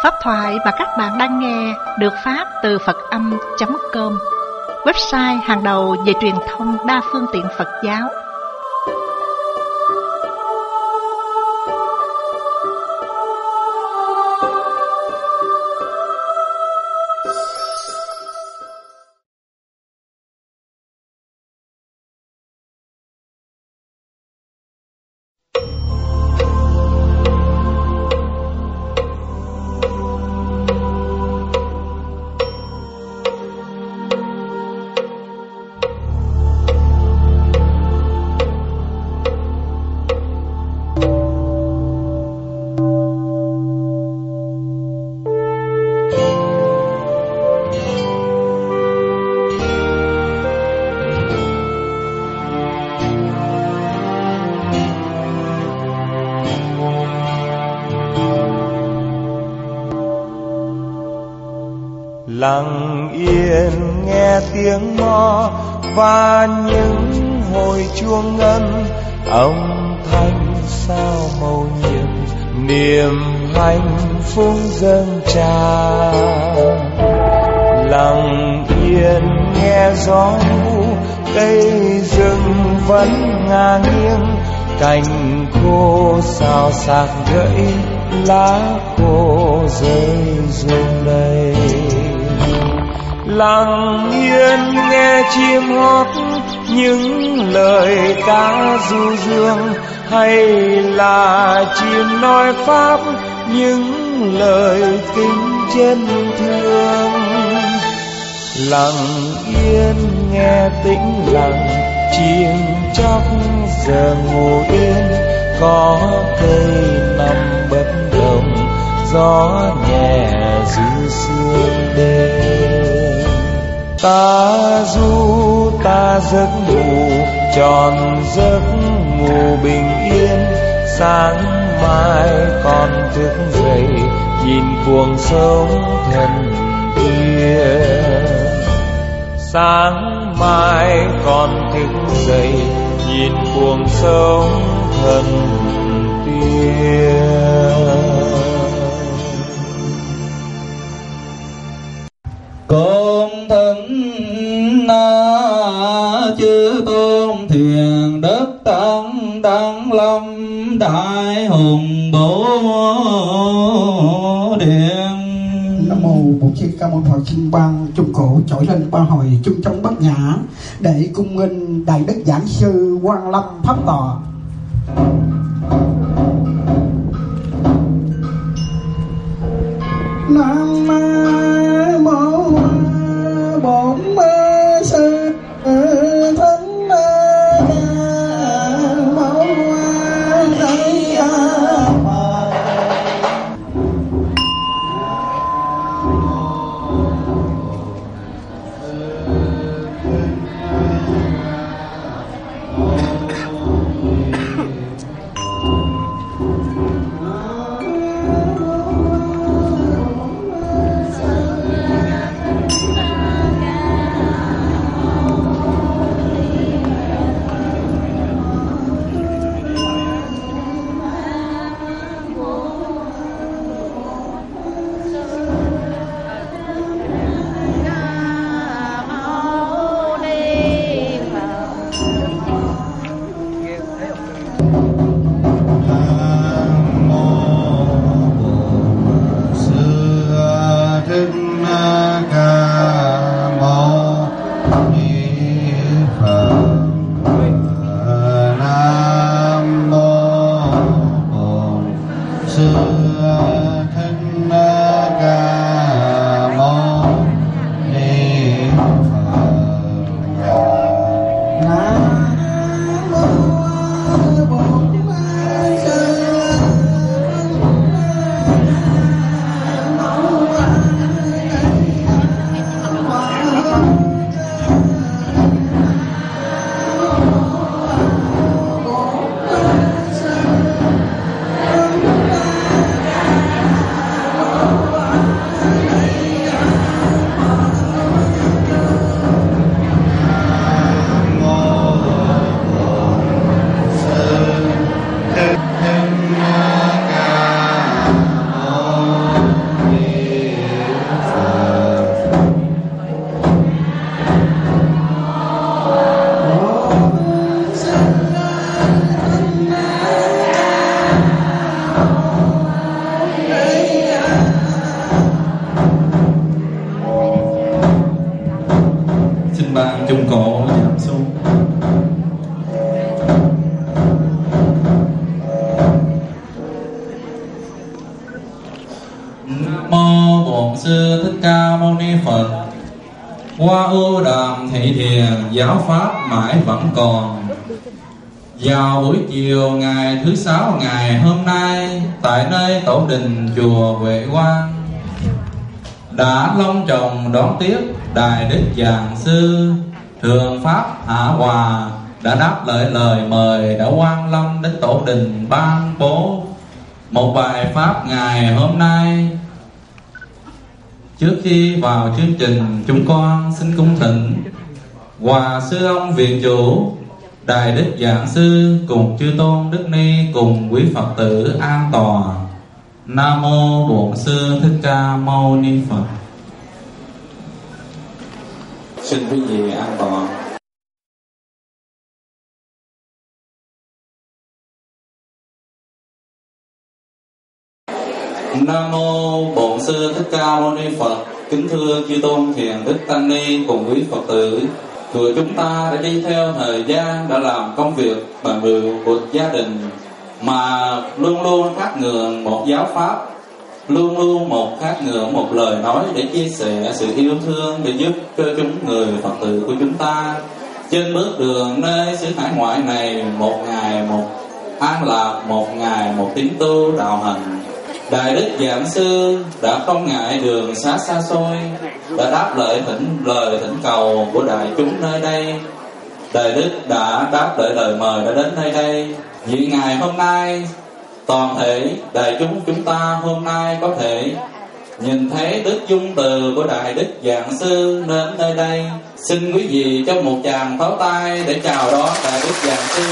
Pháp thoại mà các bạn đang nghe được phát từ Phật-âm.com, website hàng đầu về truyền thông đa phương tiện Phật giáo. Lặng yên nghe tiếng mõ và những hồi chuông ngân, âm thanh sao mầu nhiệm, niềm hạnh phúc dâng tràn. Lặng yên nghe gió vu, cây rừng vẫn ngả nghiêng, cành khô xào xạc gãy, lá khô rơi rụng đầy. Lặng yên nghe chim hót những lời ca du dương, hay là chim nói pháp những lời kính chân thương. Lặng yên nghe tĩnh lặng chim chóc giờ ngủ yên, có cây nằm bất động, gió nhẹ du sương đêm. Ta du ta giấc ngủ tròn giấc ngủ bình yên, sáng mai còn thức dậy nhìn cuồng sống thần tiên. Sáng mai còn thức dậy nhìn cuồng sống thần tiên. Con thân chư tôn thiền đất tăng đăng lâm đại hùng bổ điện. Nam mô Bổn Sư Ca Mâu Ni Phật. Xin ban chung cổ trỗi lên ba hồi chung trong bất nhã để cung nghênh đại đức giảng sư Quang Lâm pháp tọa. Nam mô Bổn Sư Thích Mâu Ni Phật. Bổn Sư Thích Ca Mâu Ni Phật. Qua ưu đàm thị thiền, giáo pháp mãi vẫn còn. Vào buổi chiều ngày thứ Sáu ngày hôm nay, tại nơi tổ đình chùa Huệ Quang, đã long trọng đón tiếp Đại Đức Giảng Sư Thượng Pháp Hạ Hòa đã đáp lại lời mời, đã quan lâm đến tổ đình ban bố một bài pháp ngày hôm nay. Trước khi vào chương trình, chúng con xin cung thỉnh Hòa Sư ông Viện Chủ Đại Đức Giảng Sư cùng chư tôn Đức Ni cùng quý Phật tử an tọa. Nam mô Bổn Sư Thích Ca Mâu Ni Phật. Xin quý vị an tọa. Nam mô Bổn Sư Thích Ca Mâu Ni Phật. Kính thưa chư tôn thiền đức tăng ni cùng quý Phật tử, tụi chúng ta đã đi theo thời gian, đã làm công việc bằng bự của gia đình, mà luôn luôn khát ngường một giáo pháp, luôn luôn một khát ngường một lời nói để chia sẻ sự yêu thương, để giúp cho chúng người Phật tử của chúng ta trên bước đường nơi xứ hải ngoại này, một ngày một an lạc, một ngày một tín tu đạo hành. Đại Đức Giảng Sư đã không ngại đường xa xa xôi, đã đáp lời thỉnh cầu của đại chúng nơi đây. Đại Đức đã đáp lời mời đã đến nơi đây. Vì ngày hôm nay, toàn thể đại chúng ta hôm nay có thể nhìn thấy đức dung từ của Đại Đức Giảng Sư đến nơi đây. Xin quý vị cho một tràng pháo tay để chào đón Đại Đức Giảng Sư.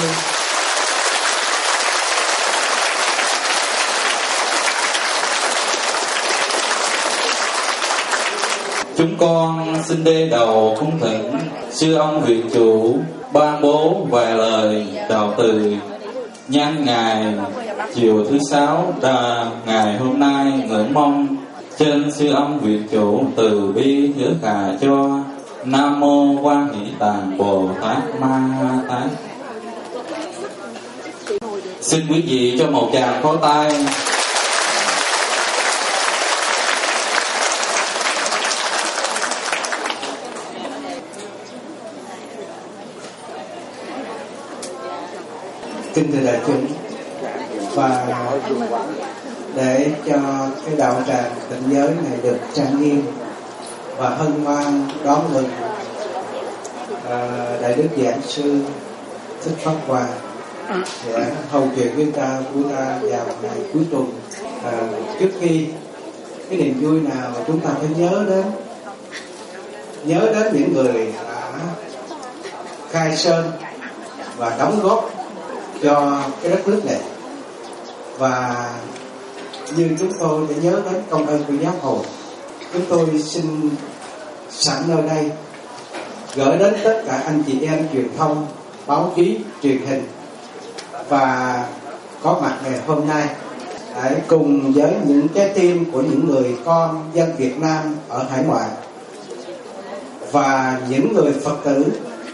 Chúng con xin đê đầu cung thỉnh Sư ông Viện Chủ ban bố vài lời đạo từ nhân ngày chiều thứ Sáu ngày hôm nay, ngưỡng mong trên Sư ông Viện Chủ từ bi hứa khả cho. Nam mô Quan Hỷ Tạng Bồ Tát Ma Tát. Xin quý vị cho một tràng pháo tay. Kính thưa đại chúng, và để cho cái đạo tràng Tịnh Giới này được trang nghiêm và hân hoan đón mừng Đại Đức Giảng Sư Thích Pháp Hòa sẽ hầu chuyện với ta vào ngày cuối tuần. Trước khi cái niềm vui nào chúng ta phải nhớ đến những người đã khai sơn và đóng góp cho cái đất nước này, và như chúng tôi để nhớ đến công ơn của giáo hội, chúng tôi xin sẵn nơi đây gửi đến tất cả anh chị em truyền thông, báo chí, truyền hình và có mặt ngày hôm nay, để cùng với những trái tim của những người con dân Việt Nam ở hải ngoại và những người Phật tử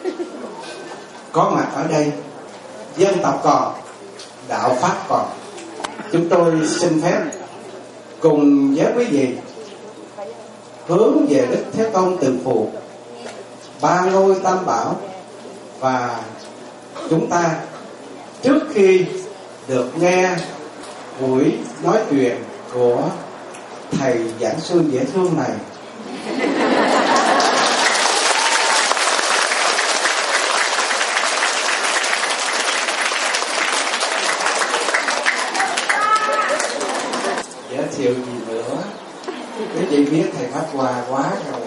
có mặt ở đây. Dân tộc còn, đạo pháp còn. Chúng tôi xin phép cùng với quý vị hướng về Đức Thế Tôn Từ Phụ, ba ngôi Tam Bảo, và chúng ta trước khi được nghe buổi nói chuyện của thầy giảng sư dễ thương này, giới thiệu gì nữa, quý vị biết thầy Pháp Hòa quá rồi,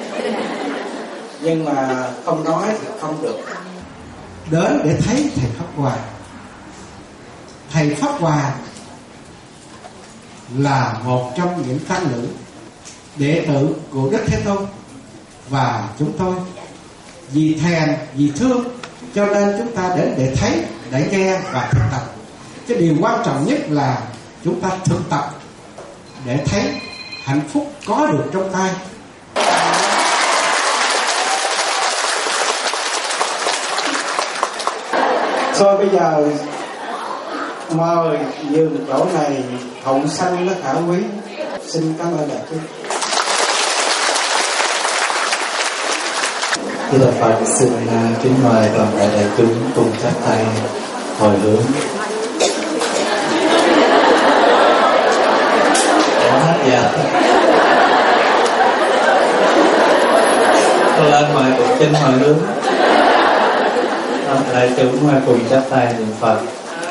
nhưng mà không nói thì không được. Đến để thấy thầy Pháp Hòa. Thầy Pháp Hòa là một trong những tăng nữ đệ tử của Đức Thế Tôn, và chúng tôi vì thèm, vì thương cho nên chúng ta đến để thấy, để nghe và thực tập. Cái điều quan trọng nhất là chúng ta thực tập để thấy hạnh phúc có được trong tay. Thôi bây giờ mời dừng chỗ này hậu sanh nó khả quý. Xin cảm ơn đại chúng. Khi Đức Phật xin kính mời toàn thể đại chúng cùng chắp tay hồi hướng. Dạ. Tôi lên mời cùng kính hồi hướng. Đại chúng cùng chắp tay niệm Phật.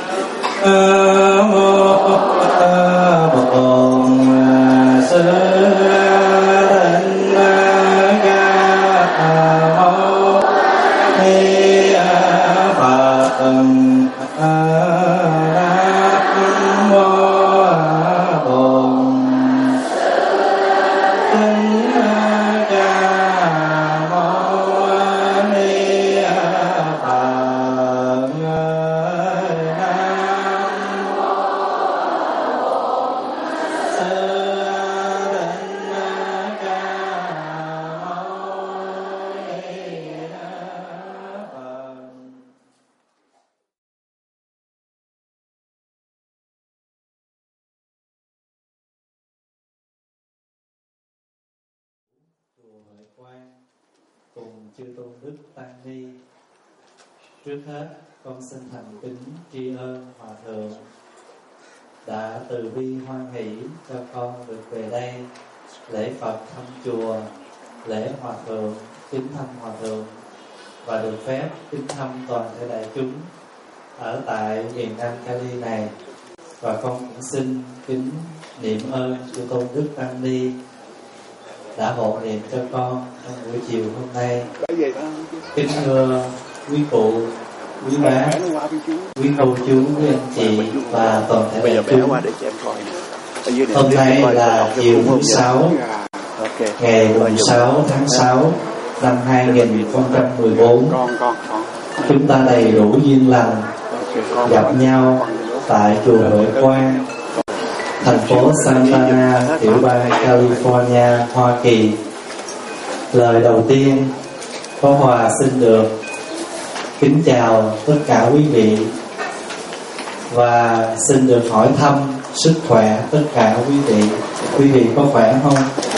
Cùng chư tôn đức tăng ni, trước hết con xin thành kính tri ân Hòa thượng đã từ bi hoan hỷ cho con được về đây lễ Phật thăm chùa, lễ Hòa thượng, kính thăm Hòa thượng và được phép kính thăm toàn thể đại chúng ở tại miền Nam Cali này. Và con cũng xin kính niệm ơn chư tôn đức tăng ni đã hộ niệm cho con trong buổi chiều hôm nay. Kính thưa quý cụ, quý bác, quý cô chú, quý anh chị và toàn thể đại chúng, hôm nay là chiều thứ 6, ngày 6 tháng 6 năm 2014. Chúng ta đầy đủ duyên lành gặp nhau tại chùa Huệ Quang, thành phố Santa Ana, tiểu bang California, Hoa Kỳ. Lời đầu tiên, Pháp Hòa xin được kính chào tất cả quý vị và xin được hỏi thăm sức khỏe tất cả quý vị. Quý vị có khỏe không?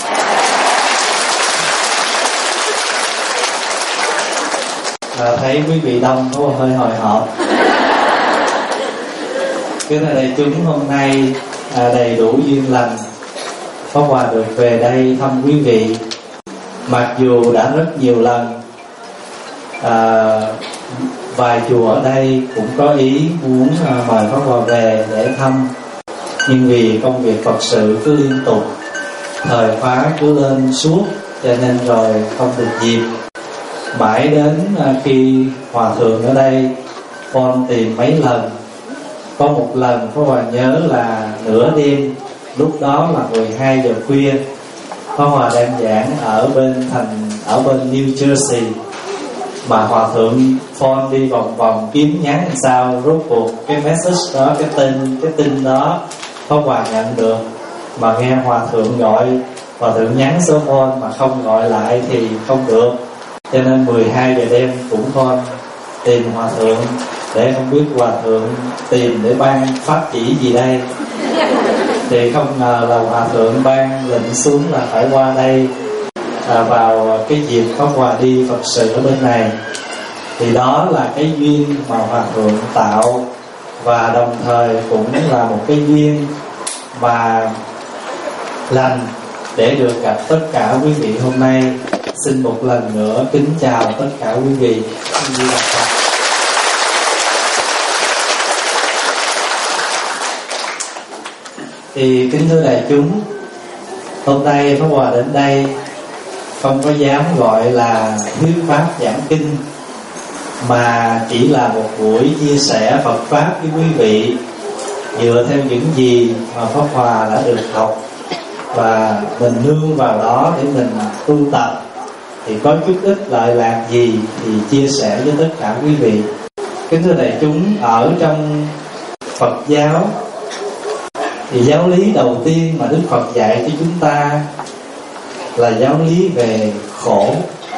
Thấy quý vị đông có hơi hồi hộp. Kính thưa đại chúng, hôm nay đầy đủ duyên lành, Pháp Hòa được về đây thăm quý vị. Mặc dù đã rất nhiều lần vài chùa ở đây cũng có ý muốn mời Pháp Hòa về để thăm, nhưng vì công việc Phật sự cứ liên tục, thời khóa cứ lên suốt, cho nên rồi không được dịp. Mãi đến khi Hòa thượng ở đây, con tìm mấy lần. Có một lần Pháp Hòa nhớ là nửa đêm, lúc đó là 12 giờ khuya, Pháp Hòa đang giảng ở bên New Jersey, mà Hòa thượng phone đi vòng vòng kiếm nhắn làm sao rốt cuộc cái message đó, cái tin đó Pháp Hòa nhận được, mà nghe Hòa thượng gọi, Hòa thượng nhắn số phone mà không gọi lại thì không được, cho nên 12 giờ đêm cũng con tìm Hòa thượng để không biết Hòa thượng tìm để ban pháp chỉ gì đây. Thì không ngờ là Hòa thượng ban lệnh xuống là phải qua đây vào cái dịp Pháp Hòa đi Phật sự ở bên này. Thì đó là cái duyên mà Hòa thượng tạo, và đồng thời cũng là một cái duyên mà lành để được gặp tất cả quý vị hôm nay. Xin một lần nữa kính chào tất cả quý vị. Thì kính thưa đại chúng, hôm nay Pháp Hòa đến đây không có dám gọi là thuyết pháp giảng kinh, mà chỉ là một buổi chia sẻ Phật pháp với quý vị dựa theo những gì mà Pháp Hòa đã được học, và mình nương vào đó để mình tu tập. Thì có chút ít lợi lạc gì thì chia sẻ với tất cả quý vị. Kính thưa đại chúng, ở trong Phật giáo thì giáo lý đầu tiên mà Đức Phật dạy cho chúng ta là giáo lý về khổ.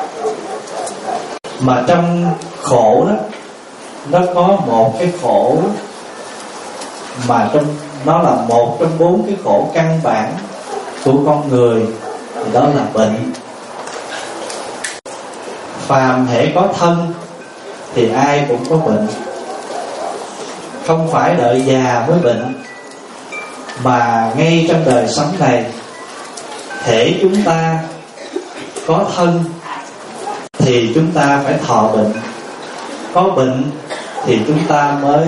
Mà trong khổ đó, nó có một cái khổ mà nó là một trong 4 cái khổ căn bản của con người, thì đó là bệnh. phàm hễ có thân thì ai cũng có bệnh. Không phải đợi già mới bệnh, mà ngay trong đời sống này, hễ chúng ta có thân thì chúng ta phải thọ bệnh. Có bệnh thì chúng ta mới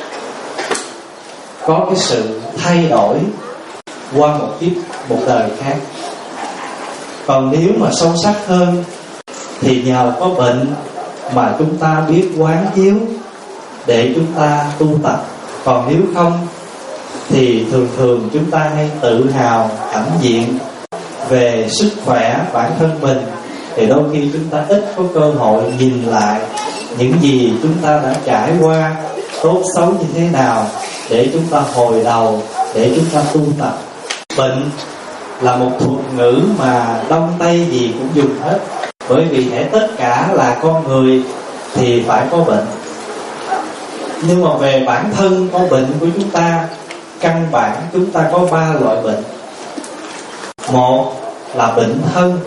có cái sự thay đổi qua một đời khác. Còn nếu mà sâu sắc hơn thì nhờ có bệnh mà chúng ta biết quán chiếu để chúng ta tu tập. Còn nếu không thì thường chúng ta hay tự hào hãnh diện về sức khỏe bản thân mình, thì đôi khi chúng ta ít có cơ hội nhìn lại những gì chúng ta đã trải qua, tốt xấu như thế nào, để chúng ta hồi đầu, để chúng ta tu tập. Bệnh là một thuật ngữ mà Đông Tây gì cũng dùng hết, bởi vì hễ tất cả là con người thì phải có bệnh. Nhưng mà về bản thân có bệnh của chúng ta, căn bản chúng ta có 3 loại bệnh. Một là bệnh thân,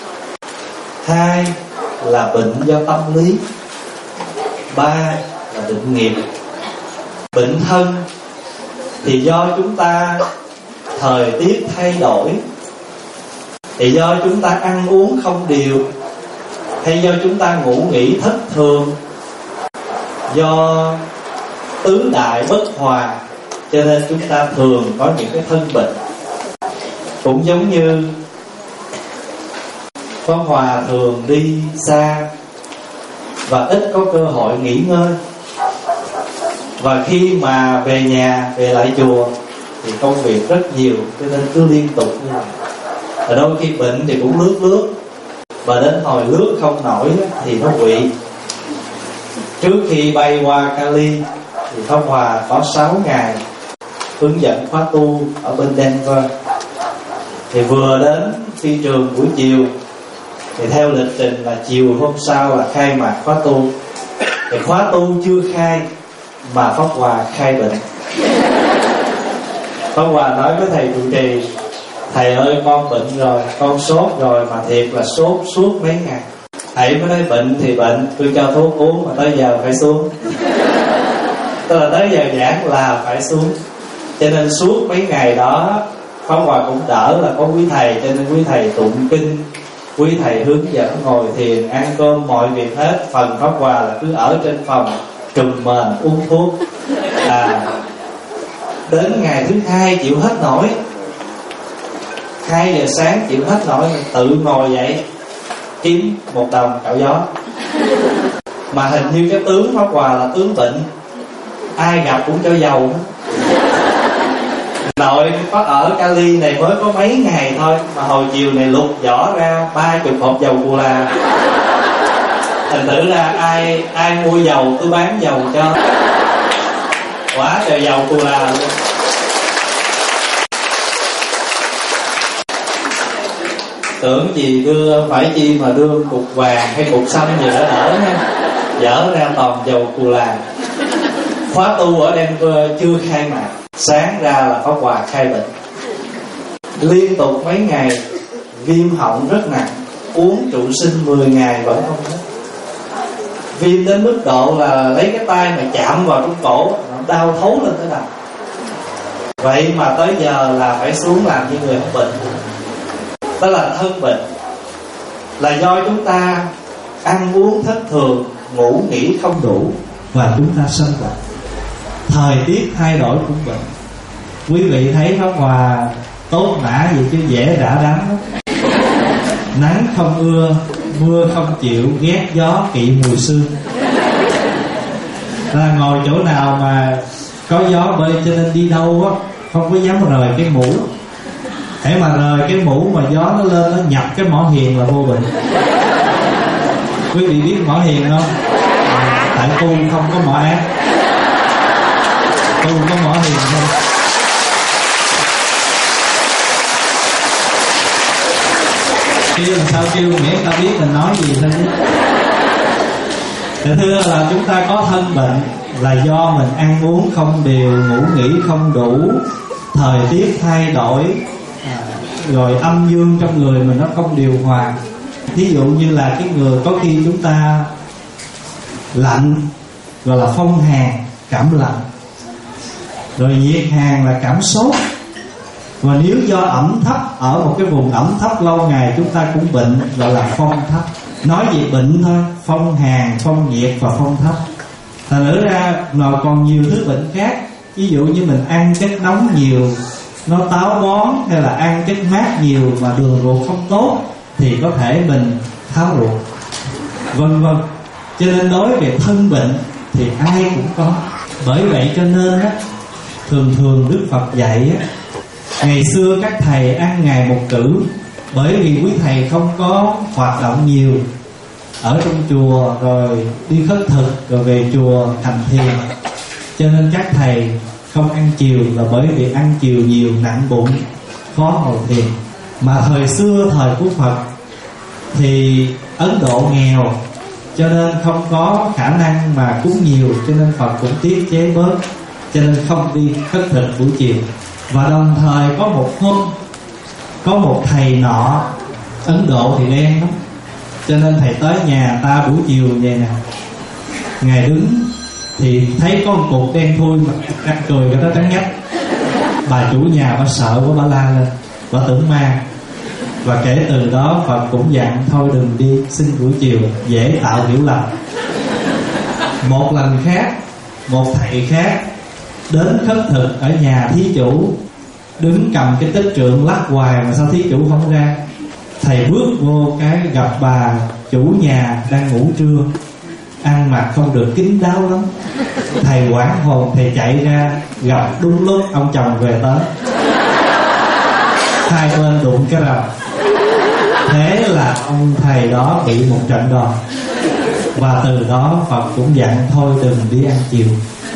2 là bệnh do tâm lý, 3 là bệnh nghiệp. Bệnh thân thì do chúng ta thời tiết thay đổi, thì do chúng ta ăn uống không điều, hay do chúng ta ngủ nghỉ thất thường, do tứ đại bất hòa, cho nên chúng ta thường có những cái thân bệnh. Cũng giống như Pháp Hòa thường đi xa và ít có cơ hội nghỉ ngơi, và khi mà về nhà, về lại chùa thì công việc rất nhiều, cho nên cứ liên tục như vậy. Và đôi khi bệnh thì cũng lướt, và đến hồi lướt không nổi thì nó quỵ. Trước khi bay qua Cali thì Pháp Hòa có 6 ngày hướng dẫn khóa tu ở bên Denver. Thì vừa đến phi trường buổi chiều, thì theo lịch trình là chiều hôm sau là khai mạc khóa tu. Thì khóa tu chưa khai mà Pháp Hòa khai bệnh. Pháp Hòa nói với thầy trụ trì: thầy ơi, con bệnh rồi, con sốt rồi, mà thiệt là sốt suốt mấy ngày. Thầy mới nói bệnh thì bệnh, tôi cho thuốc uống mà tới giờ phải xuống. Tức là tới giờ giảng là phải xuống. Cho nên suốt mấy ngày đó Pháp Hòa cũng đỡ là có quý thầy, cho nên quý thầy tụng kinh, quý thầy hướng dẫn ngồi thiền, ăn cơm, mọi việc hết. Phần Pháp Hòa là cứ ở trên phòng trùm mền uống thuốc. Đến ngày thứ 2 chịu hết nổi, 2 giờ sáng chịu hết nổi, tự ngồi dậy kiếm 1 đồng cạo gió. Mà hình như cái tướng Pháp Hòa là tướng bệnh, ai gặp cũng cho dầu. Nội có ở Cali này mới có mấy ngày thôi, mà hồi chiều này lục vỏ ra 30 hộp dầu Cù Là. Thành thử ra ai mua dầu tôi bán dầu cho. Quá trời dầu Cù Là luôn. Tưởng gì đưa, phải chi mà đưa cục vàng hay cục xanh gì đó đỡ nha. Dở ra toàn dầu Cù Là. Khóa tu ở Denver chưa khai mạc, sáng ra là Pháp Hòa khai bệnh. Liên tục mấy ngày, viêm họng rất nặng, uống trụ sinh 10 ngày vẫn không hết. Viêm đến mức độ là lấy cái tay mà chạm vào trong cổ, nó đau thấu lên tới đầu. Vậy mà tới giờ là phải xuống làm như người không bệnh. Đó là thân bệnh, là do chúng ta ăn uống thất thường, ngủ nghỉ không đủ, và chúng ta sanh bệnh. Thời tiết thay đổi cũng bệnh. Quý vị thấy Pháp Hòa tốt nã gì chứ dễ rã rắn lắm. Nắng không ưa, mưa không chịu, ghét gió, kỵ mùi sương. Là ngồi chỗ nào mà có gió bơi, cho nên đi đâu á không có dám rời cái mũ. Hễ mà rời cái mũ mà gió nó lên, nó nhập cái mỏ hiền là vô bệnh. Quý vị biết mỏ hiền không? Tại tu không có mỏ ác, tu có mỏ hiền thôi. Kêu làm sao kêu nghĩa ta biết mình nói gì thôi chứ. Thứ thưa là chúng ta có thân bệnh là do mình ăn uống không điều, ngủ nghỉ không đủ, thời tiết thay đổi, rồi âm dương trong người mình nó không điều hòa. Ví dụ như là cái người có khi chúng ta lạnh gọi là phong hàn, cảm lạnh, rồi nhiệt hàn là cảm sốt. Và nếu do ẩm thấp, ở một cái vùng ẩm thấp lâu ngày chúng ta cũng bệnh, gọi là phong thấp. Nói về bệnh thôi, phong hàn, phong nhiệt và phong thấp. Thành thử ra nó còn nhiều thứ bệnh khác. Ví dụ như mình ăn chất nóng nhiều, nó táo bón, hay là ăn chất mát nhiều mà đường ruột không tốt thì có thể mình tháo ruột, vân vân. Cho nên đối về thân bệnh thì ai cũng có. Bởi vậy cho nên á, thường Đức Phật dạy á, ngày xưa các thầy ăn ngày một cữ. Bởi vì quý thầy không có hoạt động nhiều ở trong chùa, rồi đi khất thực, rồi về chùa thành thiền, cho nên các thầy không ăn chiều. Là bởi vì ăn chiều nhiều nặng bụng, khó ngồi thiền. Mà thời xưa, thời của Phật thì Ấn Độ nghèo, cho nên không có khả năng mà cúng nhiều, cho nên Phật cũng tiết chế bớt, cho nên không đi khất thực buổi chiều. Và đồng thời có một hôm, có một thầy nọ, Ấn Độ thì đen lắm, cho nên thầy tới nhà ta buổi chiều vậy nè. Ngài đứng thì thấy có một cục đen thui mà đang cười cái đó trắng nhách. Bà chủ nhà bà sợ quá, bà la lên, bà tưởng ma. Và kể từ đó Phật cũng dặn thôi đừng đi xin buổi chiều, dễ tạo hiểu lầm. Một lần khác, một thầy khác đến khất thực ở nhà thí chủ, đứng cầm cái tích trượng lắc hoài mà sao thí chủ không ra. Thầy bước vô cái gặp bà chủ nhà đang ngủ trưa, ăn mặc không được kín đáo lắm. Thầy hoảng hồn, thầy chạy ra, gặp đúng lúc ông chồng về tới. Hai bên đụng cái rào. Thế là ông thầy đó bị một trận đòn. Và từ đó Phật cũng dặn thôi đừng đi ăn chiều.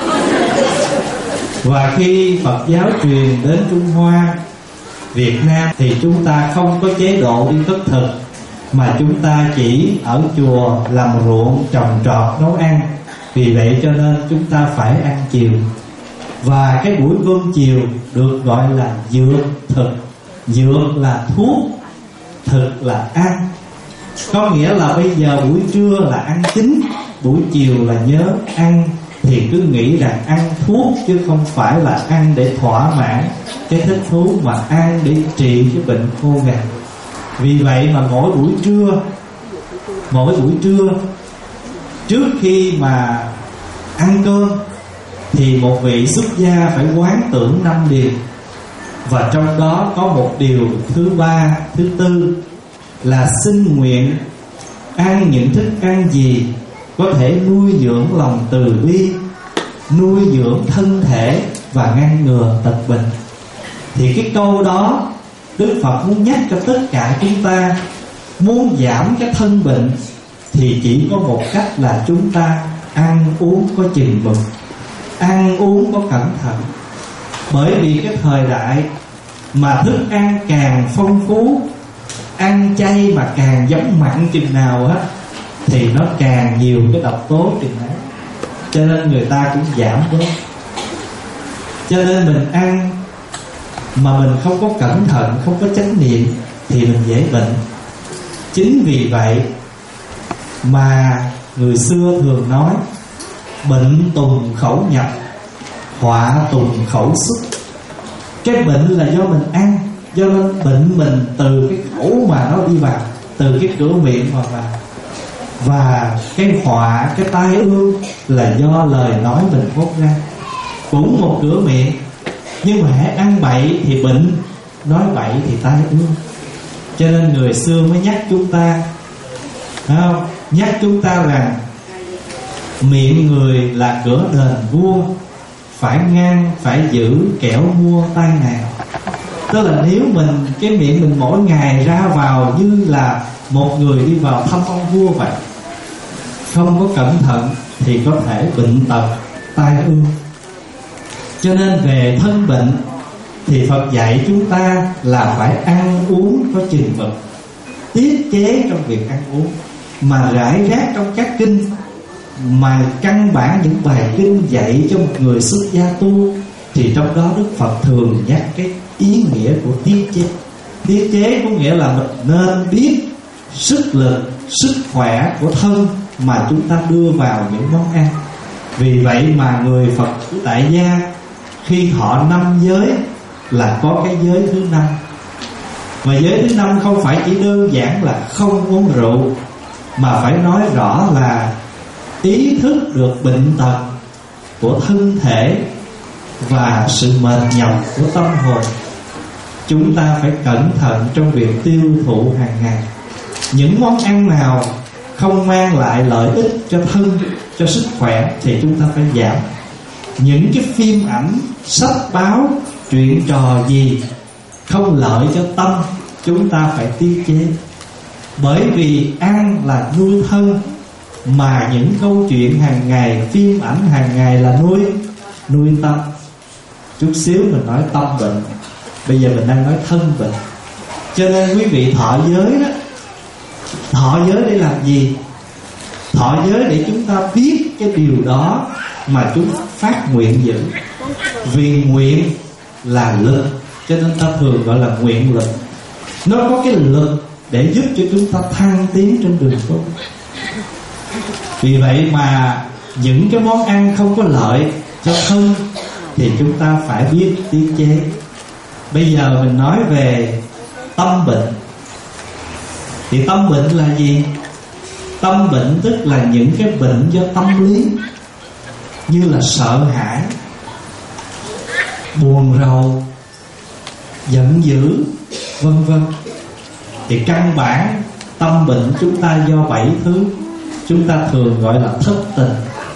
Và khi Phật giáo truyền đến Trung Hoa, Việt Nam thì chúng ta không có chế độ đi khất thực, mà chúng ta chỉ ở chùa làm ruộng, trồng trọt, nấu ăn. Vì vậy cho nên chúng ta phải ăn chiều. Và cái buổi cơm chiều được gọi là dược thực. Dược là thuốc, thực là ăn. Có nghĩa là bây giờ buổi trưa là ăn chính, buổi chiều là nhớ ăn. Thì cứ nghĩ rằng ăn thuốc chứ không phải là ăn để thỏa mãn cái thích thú, mà ăn để trị cái bệnh khô gầy. Vì vậy mà mỗi buổi trưa trước khi mà ăn cơm thì một vị xuất gia phải quán tưởng 5 điều. Và trong đó có một điều thứ ba, thứ tư là xin nguyện ăn những thức ăn gì có thể nuôi dưỡng lòng từ bi, nuôi dưỡng thân thể và ngăn ngừa tật bệnh. Thì cái câu đó Đức Phật muốn nhắc cho tất cả chúng ta, muốn giảm cái thân bệnh thì chỉ có một cách là chúng ta ăn uống có chừng mực, ăn uống có cẩn thận. Bởi vì cái thời đại mà thức ăn càng phong phú, ăn chay mà càng giống mặn chừng nào á, thì nó càng nhiều cái độc tố chừng ấy. Cho nên người ta cũng giảm bớt. Cho nên mình ăn mà mình không có cẩn thận, không có chánh niệm thì mình dễ bệnh. Chính vì vậy mà người xưa thường nói bệnh tùng khẩu nhập, họa tùng khẩu xuất. Cái bệnh là do mình ăn, do nên bệnh mình từ cái khẩu mà nó đi vào, từ cái cửa miệng mà vào. Và cái họa, cái tai ương là do lời nói mình thốt ra. Cũng một cửa miệng, nhưng mà hãy ăn bậy thì bệnh, nói bậy thì tai ương. Cho nên người xưa mới nhắc chúng ta, phải không? Nhắc chúng ta rằng miệng người là cửa đền vua, phải ngăn, phải giữ, kẻo mua tai nạn. Tức là nếu mình, cái miệng mình mỗi ngày ra vào như là một người đi vào thăm ông vua vậy, không có cẩn thận thì có thể bệnh tật, tai ương. Cho nên về thân bệnh thì Phật dạy chúng ta là phải ăn uống có chừng mực, tiết chế trong việc ăn uống. Mà rải rác trong các kinh, mà căn bản những bài kinh dạy cho một người xuất gia tu, thì trong đó Đức Phật thường nhắc cái ý nghĩa của tiết chế. Tiết chế có nghĩa là mình nên biết sức lực, sức khỏe của thân mà chúng ta đưa vào những món ăn. Vì vậy mà người Phật tại gia khi thọ 5 giới là có cái giới thứ 5. Và giới thứ 5 không phải chỉ đơn giản là không uống rượu, mà phải nói rõ là ý thức được bệnh tật của thân thể và sự mệt nhọc của tâm hồn. Chúng ta phải cẩn thận trong việc tiêu thụ hàng ngày. Những món ăn nào không mang lại lợi ích cho thân, cho sức khỏe thì chúng ta phải giảm. Những cái phim ảnh, sách báo, chuyện trò gì không lợi cho tâm, chúng ta phải tiết chế. Bởi vì ăn là nuôi thân, mà những câu chuyện hàng ngày, phim ảnh hàng ngày là nuôi tâm. Chút xíu mình nói tâm bệnh, bây giờ mình đang nói thân bệnh. Cho nên quý vị thọ giới đó, thọ giới để làm gì? Thọ giới để chúng ta biết cái điều đó mà chúng phát nguyện giữ. Vì nguyện là lực, cho nên ta thường gọi là nguyện lực. Nó có cái lực để giúp cho chúng ta thăng tiến trên đường tốt. Vì vậy mà những cái món ăn không có lợi cho thân thì chúng ta phải biết tiết chế. Bây giờ mình nói về tâm bệnh. Thì tâm bệnh là gì? Tâm bệnh tức là những cái bệnh do tâm lý, như là sợ hãi, buồn rầu, giận dữ, vân vân. Thì căn bản tâm bệnh chúng ta do 7 thứ. Chúng ta thường gọi là thất tình: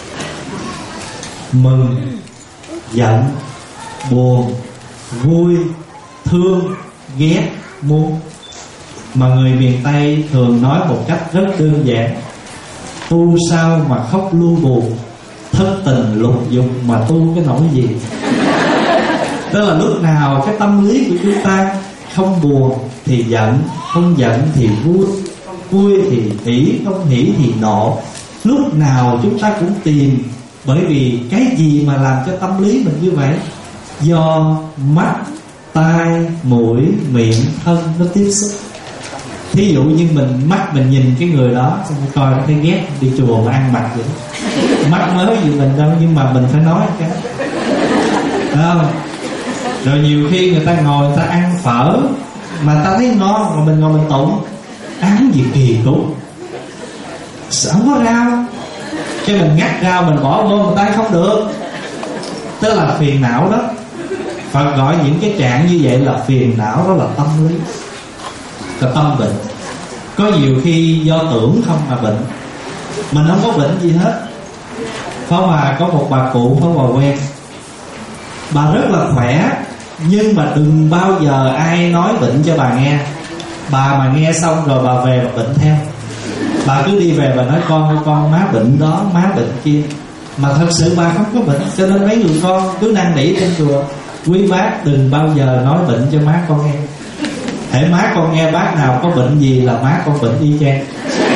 mừng, giận, buồn, vui, thương, ghét, muốn. Mà người miền Tây thường nói một cách rất đơn giản: tu sao mà khóc lu buồn, thất tình lục dục mà tu cái nỗi gì. Tức là lúc nào cái tâm lý của chúng ta không buồn thì giận, không giận thì vui, vui thì hỉ, không hỉ thì nộ. Lúc nào chúng ta cũng tìm. Bởi vì cái gì mà làm cho tâm lý mình như vậy? Do mắt, tai, mũi, miệng, thân nó tiếp xúc. Thí dụ như mắt mình nhìn cái người đó, xong rồi coi nó thấy ghét, đi chùa mà ăn mặc vậy. Mắt mới gì mình đâu, nhưng mà mình phải nói cái, phải không? Rồi nhiều khi người ta ngồi người ta ăn phở mà ta thấy ngon, mà mình ngồi mình tụng ăn gì kỳ cục, không có rau, cái mình ngắt rau mình bỏ vô người ta không được. Tức là phiền não đó. Phật gọi những cái trạng như vậy là phiền não, đó là tâm lý, là tâm bệnh. Có nhiều khi do tưởng không mà bệnh. Mình không có bệnh gì hết. Phó Hòa có một bà cụ Phó Hòa quen, bà rất là khỏe, nhưng mà đừng bao giờ ai nói bệnh cho bà nghe. Bà mà nghe xong rồi bà về bà bệnh theo. Bà cứ đi về bà nói con má bệnh đó, má bệnh kia. Mà thật sự bà không có bệnh. Cho nên mấy người con cứ năn nỉ trên chùa: quý bác đừng bao giờ nói bệnh cho má con nghe. Hễ má con nghe bác nào có bệnh gì là má con bệnh y chang.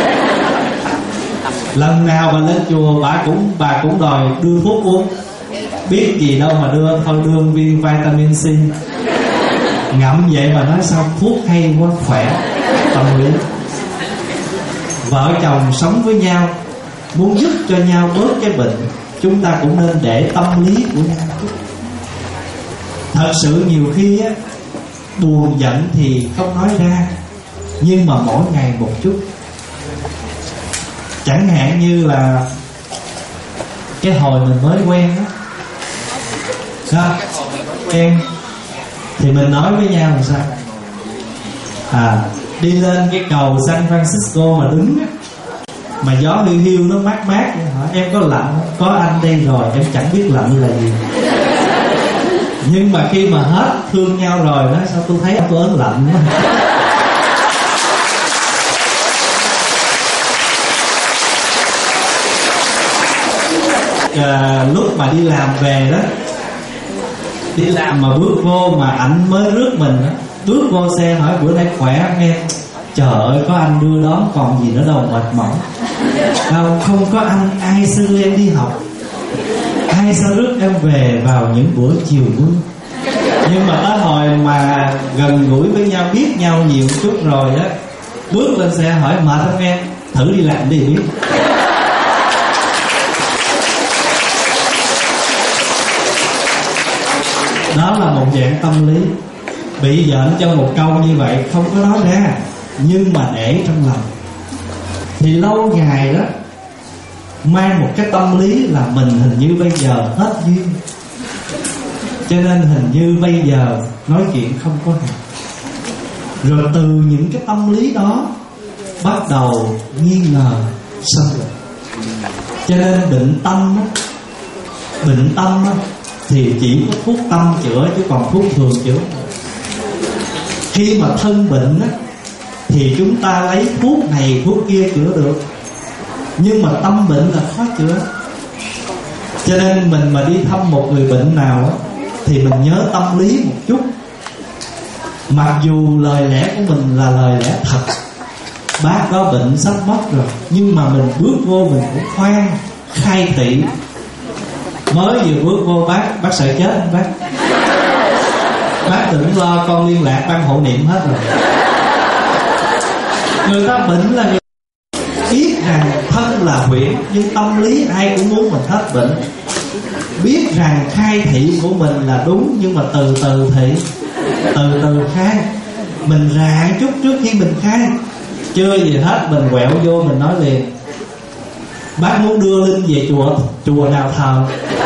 Lần nào bà lên chùa bà cũng đòi đưa thuốc uống. Biết gì đâu mà đưa, thôi đưa viên vitamin C. Ngậm vậy mà nói sao thuốc hay quá, khỏe. Tâm lý. Vợ chồng sống với nhau, muốn giúp cho nhau bớt cái bệnh, chúng ta cũng nên để tâm lý của nhau chút. Thật sự nhiều khi á, buồn giận thì không nói ra, nhưng mà mỗi ngày một chút. Chẳng hạn như là cái hồi mình mới quen á, sao quen thì mình nói với nhau làm sao? Đi lên cái cầu San Francisco mà đứng á, mà gió hiu hiu nó mát mát, hỏi em có lạnh không? Có anh đây rồi, em chẳng biết lạnh là gì. Nhưng mà khi mà hết thương nhau rồi đó, sao tôi thấy tôi ớn lạnh quá. Lúc mà đi làm về đó, đi làm mà bước vô mà ảnh mới rước mình đó, bước vô xe hỏi bữa nay khỏe không em? Trời ơi, có anh đưa đón còn gì nữa đâu, mệt mỏi. Không có anh ai sẽ đưa em đi học, ai sẽ rước em về vào những buổi chiều mưa. Nhưng mà tới hồi mà gần gũi với nhau, biết nhau nhiều chút rồi đó, Bước lên xe hỏi mệt không em, thử đi làm đi biết. Đó là một dạng tâm lý bị giỡn cho một câu như vậy, không có nói ra nhưng mà để trong lòng. Thì lâu ngày đó mang một cái tâm lý là mình hình như bây giờ hết duyên, cho nên hình như bây giờ nói chuyện không có hạt. Rồi từ những cái tâm lý đó bắt đầu nghi ngờ sân rồi. Cho nên bệnh tâm thì chỉ có thuốc tâm chữa chứ còn thuốc thường chữa. Khi mà thân bệnh thì chúng ta lấy thuốc này thuốc kia chữa được, nhưng mà tâm bệnh là khó chữa. Cho nên mình mà đi thăm một người bệnh nào thì mình nhớ tâm lý một chút. Mặc dù lời lẽ của mình là lời lẽ thật, bác có bệnh sắp mất rồi, nhưng mà mình bước vô mình cũng khoan khai thị. Mới vừa bước vô bác sợ chết không bác? Bác đừng lo, con liên lạc ban hộ niệm hết rồi. Người ta bệnh là người biết rằng thân là huyễn, nhưng tâm lý ai cũng muốn mình hết bệnh. Biết rằng khai thị của mình là đúng, nhưng mà từ từ thị, từ từ khai. Mình rạng chút trước khi mình khai. Chưa gì hết mình quẹo vô mình nói liền: bác muốn đưa linh về chùa nào thờ,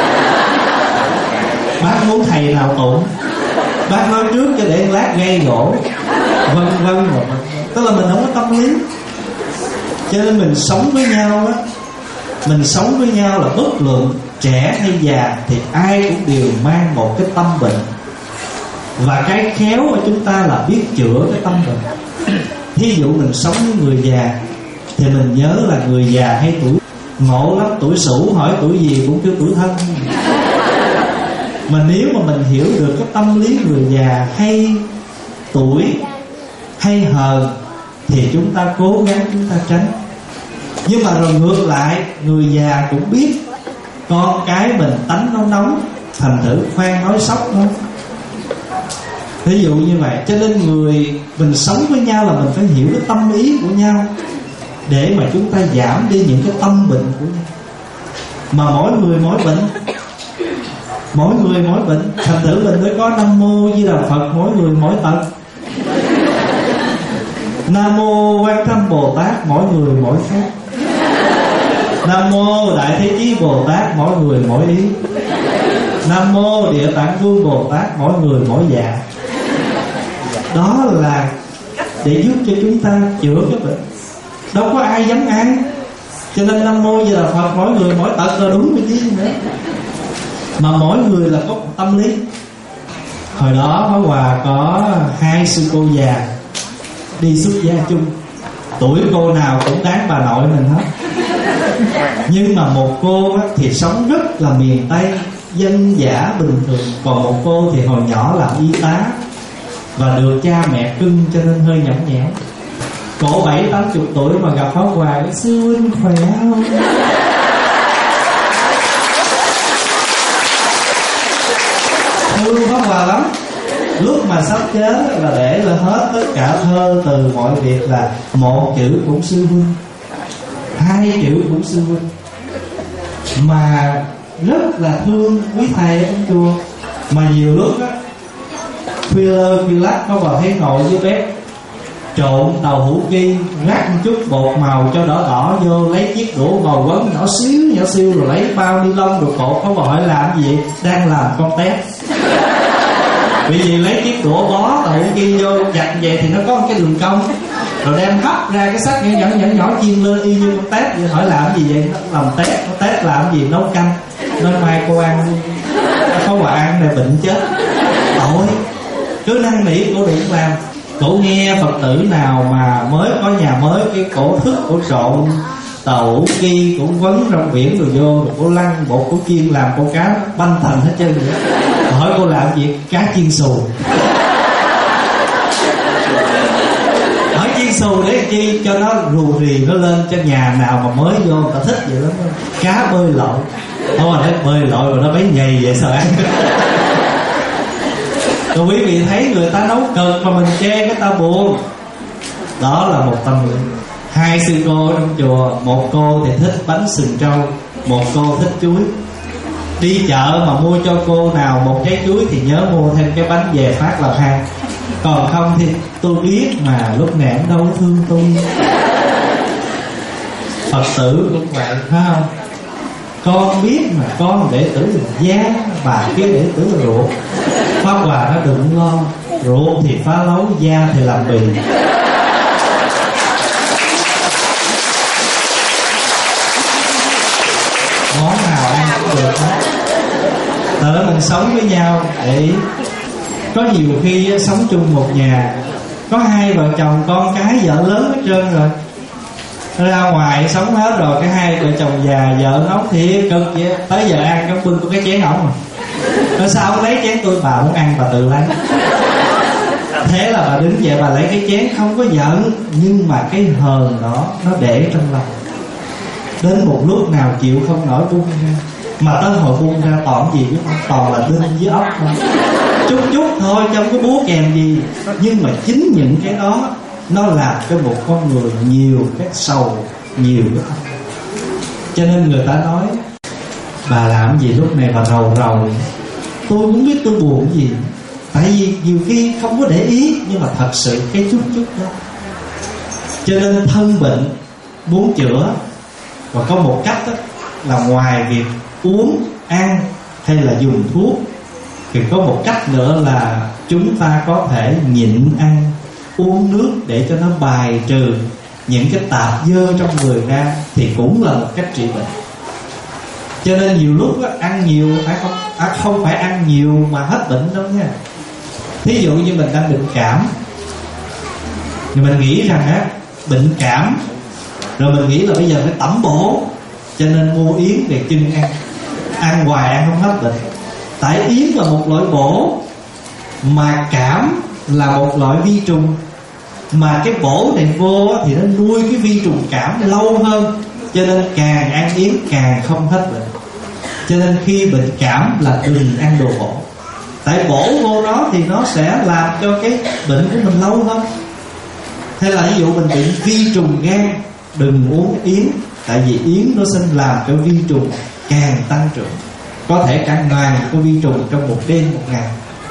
bác muốn thầy nào tụng, bác nói trước cho để lát gây gỗ, vân vân. Tức là mình không có tâm lý. Cho nên mình sống với nhau á, mình sống với nhau là bất luận trẻ hay già thì ai cũng đều mang một cái tâm bệnh. Và cái khéo của chúng ta là biết chữa cái tâm bệnh. Thí dụ mình sống với người già thì mình nhớ là người già hay tuổi ngộ lắm, tuổi Sửu hỏi tuổi gì cũng kêu tuổi Thân. Mà nếu mà mình hiểu được cái tâm lý người già hay tuổi hay hờn thì chúng ta cố gắng chúng ta tránh. Nhưng mà rồi ngược lại, người già cũng biết con cái mình tánh nó nóng, thành thử khoan nói sốc nó. Ví dụ như vậy. Cho nên người mình sống với nhau là mình phải hiểu cái tâm ý của nhau, để mà chúng ta giảm đi những cái tâm bệnh của nhau. Mà mỗi người mỗi bệnh, mỗi người mỗi bệnh, thành thử mình mới có Nam Mô Di Đà Phật, mỗi người mỗi tật. Nam Mô Quan Tâm Bồ Tát, mỗi người mỗi khác. Nam Mô Đại Thế Chí Bồ Tát, mỗi người mỗi ý. Nam Mô Địa Tạng Vương Bồ Tát, mỗi người mỗi dạ. Đó là để giúp cho chúng ta chữa cái bệnh. Đâu có ai dám ăn. Cho nên Nam Mô Di Đà Phật, mỗi người mỗi tật là đúng cái gì nữa. Mà mỗi người là có một tâm lý. Hồi đó Pháp Hòa có 2 sư cô già đi xuất gia chung. Tuổi cô nào cũng đáng bà nội mình hết. Nhưng mà một cô thì sống rất là miền Tây, dân dã bình thường. Còn một cô thì hồi nhỏ làm y tá và được cha mẹ cưng cho nên hơi nhõng nhẽo. Cổ 70-80 tuổi mà gặp Pháp Hòa: sư huynh khỏe không? Thương Pháp Hòa lắm. Lúc mà sắp chết là để là hết tất cả thơ từ mọi việc là một chữ cũng sư huynh, 2 chữ cũng sư huynh. Mà rất là thương quý thầy ở trong chùa. Mà nhiều lúc á, khuya lắc có vào thấy ngồi dưới bếp trộn tàu hũ ki, rắc một chút bột màu cho đỏ đỏ vô, lấy chiếc đũa ngồi quấn nhỏ xíu rồi lấy bao ni lông rồi cột. Có hỏi làm gì? Đang làm con tép. Vì gì lấy chiếc đũa bó tàu hũ ki vô chặt về thì nó có một cái đường cong, rồi đem hấp ra cái xác nhỏ chiên lên y như con tép vậy. Hỏi làm gì vậy? Nó làm tép. Nó tép làm gì? Nấu canh. Nói mai cô ăn không mà ăn này bệnh chết. Tội. Cứ năn nỉ cô đừng làm. Cổ nghe Phật tử nào mà mới có nhà mới, cái cổ thức cổ trộn tàu hũ ki, cổ quấn trong biển rồi vô, rồi cổ lăn bột cổ chiên làm con cá banh thành hết trơn vậy. Hỏi cô làm gì? Cá chiên xù. Hỏi chiên xù để chi? Cho nó rù rì nó lên, cho nhà nào mà mới vô người ta thích vậy lắm. Cá bơi lội. Thôi mà bơi lội mà nó bấy nhầy vậy sao ăn? Rồi quý vị thấy người ta nấu cực mà mình chê cái ta buồn. Đó là một tâm lý. Hai sư cô trong chùa, một cô thì thích bánh sừng trâu, một cô thích chuối. Đi chợ mà mua cho cô nào một trái chuối thì nhớ mua thêm cái bánh về phát làm hai. Còn không thì tôi biết mà lúc nào cũng đâu thương tôi. Phật tử cũng vậy, phải không? Con biết mà con đệ tử là da, bà kia đệ tử là ruột. Pháp Hòa nó đừng lo, ruột thì phá lấu, da thì làm bì. Món nào ăn cũng được hết. Tớ mình sống với nhau để có nhiều khi sống chung một nhà, có hai vợ chồng con cái vợ lớn hết trơn rồi, ra ngoài sống hết rồi, cái hai vợ chồng già vợ nấu thì cực vậy. Tới giờ ăn cái bưng có cái chén ổng mà. Rồi sao ông lấy chén tôi, bà muốn ăn bà tự lấy. Thế là bà đứng dậy bà lấy cái chén, không có giận, nhưng mà cái hờn đó nó để trong lòng. Đến một lúc nào chịu không nổi buông ra. Mà tới hồi buông ra toàn gì biết không? Toàn là đinh với ốc thôi. Chút chút thôi chứ không có búa kèm gì. Nhưng mà chính những cái đó nó làm cho một con người nhiều cái sầu, nhiều cái ốc. Cho nên người ta nói bà làm gì lúc này bà rầu rầu. Tôi cũng biết tôi buồn gì. Tại vì nhiều khi không có để ý, nhưng mà thật sự cái chút chút đó. Cho nên thân bệnh muốn chữa, và có một cách đó, là ngoài việc uống, ăn hay là dùng thuốc, thì có một cách nữa là chúng ta có thể nhịn ăn, uống nước để cho nó bài trừ những cái tạp dơ trong người ra, thì cũng là một cách trị bệnh. Cho nên nhiều lúc đó, ăn nhiều phải không phải ăn nhiều mà hết bệnh đâu nha. Thí dụ như mình đang bệnh cảm, thì mình nghĩ rằng á, bệnh cảm rồi mình nghĩ là bây giờ phải tẩm bổ, cho nên mua yến để chưng ăn hoài ăn không hết bệnh. Tại yến là một loại bổ, mà cảm là một loại vi trùng, mà cái bổ này vô thì nó nuôi cái vi trùng cảm lâu hơn, cho nên càng ăn yến càng không hết bệnh. Cho nên khi bệnh cảm là đừng ăn đồ bổ. Tại bổ vô đó thì nó sẽ làm cho cái bệnh của mình lâu hơn. Thế là ví dụ mình bị vi trùng gan, đừng uống yến. Tại vì yến nó sẽ làm cho vi trùng càng tăng trưởng, có thể cả ngàn con vi trùng trong một đêm một ngày.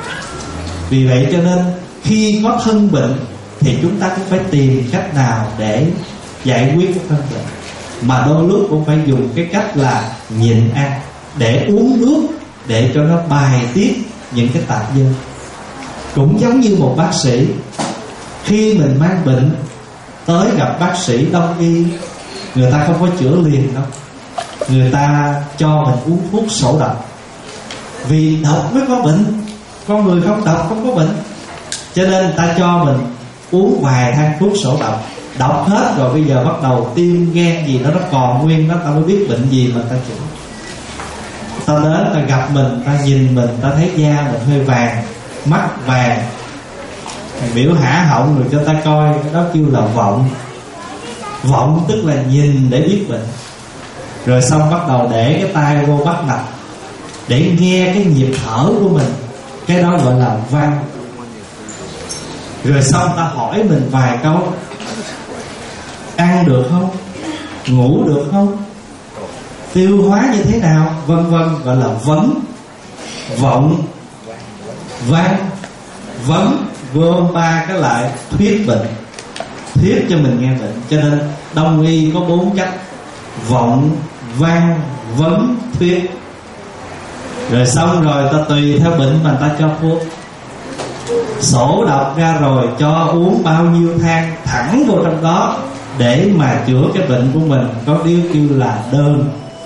Vì vậy cho nên khi có thân bệnh thì chúng ta cũng phải tìm cách nào để giải quyết cái thân bệnh. Mà đôi lúc cũng phải dùng cái cách là nhịn ăn, để uống nước, để cho nó bài tiết những cái tạp dư. Cũng giống như một bác sĩ, khi mình mang bệnh tới gặp bác sĩ đông y, người ta không có chữa liền đâu, người ta cho mình uống thuốc sổ độc. Vì độc mới có bệnh, con người không độc không có bệnh. Cho nên người ta cho mình uống vài thang thuốc sổ độc. Độc hết rồi bây giờ bắt đầu tim gan gì đó nó còn nguyên đó, ta mới biết bệnh gì mà ta chữa. Ta đến ta gặp mình, ta nhìn mình, ta thấy da mình hơi vàng, mắt vàng, biểu hả họng rồi cho ta coi, đó kêu là vọng. Vọng tức là nhìn để biết bệnh. Rồi xong bắt đầu để cái tay vô bắt mạch để nghe cái nhịp thở của mình, cái đó gọi là văn. Rồi xong ta hỏi mình vài câu: ăn được không, ngủ được không, tiêu hóa như thế nào, vân vân, gọi là vấn. Vọng, văn, vấn, gồm ba cái lại thuyết bệnh, thuyết cho mình nghe bệnh. Cho nên đông y có 4 cách: vọng, văn, vấn, thuyết. Rồi xong rồi ta tùy theo bệnh mà ta cho thuốc. Sổ độc ra rồi cho uống bao nhiêu thang thẳng vô trong đó để mà chữa cái bệnh của mình, có điều kêu là đơn.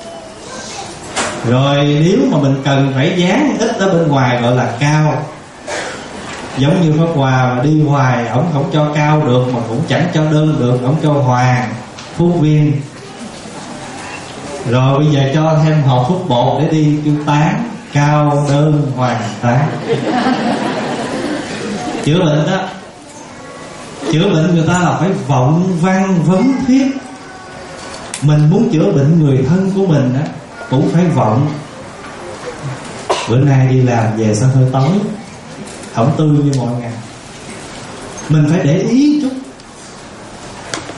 Rồi nếu mà mình cần phải dán ít ở bên ngoài gọi là cao. Giống như Pháp Hòa mà đi hoài, ổng không cho cao được mà cũng chẳng cho đơn được, ổng cho hoàng, thuốc viên. Rồi bây giờ cho thêm hộp thuốc bột để đi kêu tán, cao, đơn, hoàng, tán. Chữa bệnh đó, chữa bệnh người ta là phải vọng, văn, vấn, thuyết. Mình muốn chữa bệnh người thân của mình đó, cũng phải vọng. Bữa nay đi làm về sao hơi tối, không tươi như mọi ngày. Mình phải để ý chút.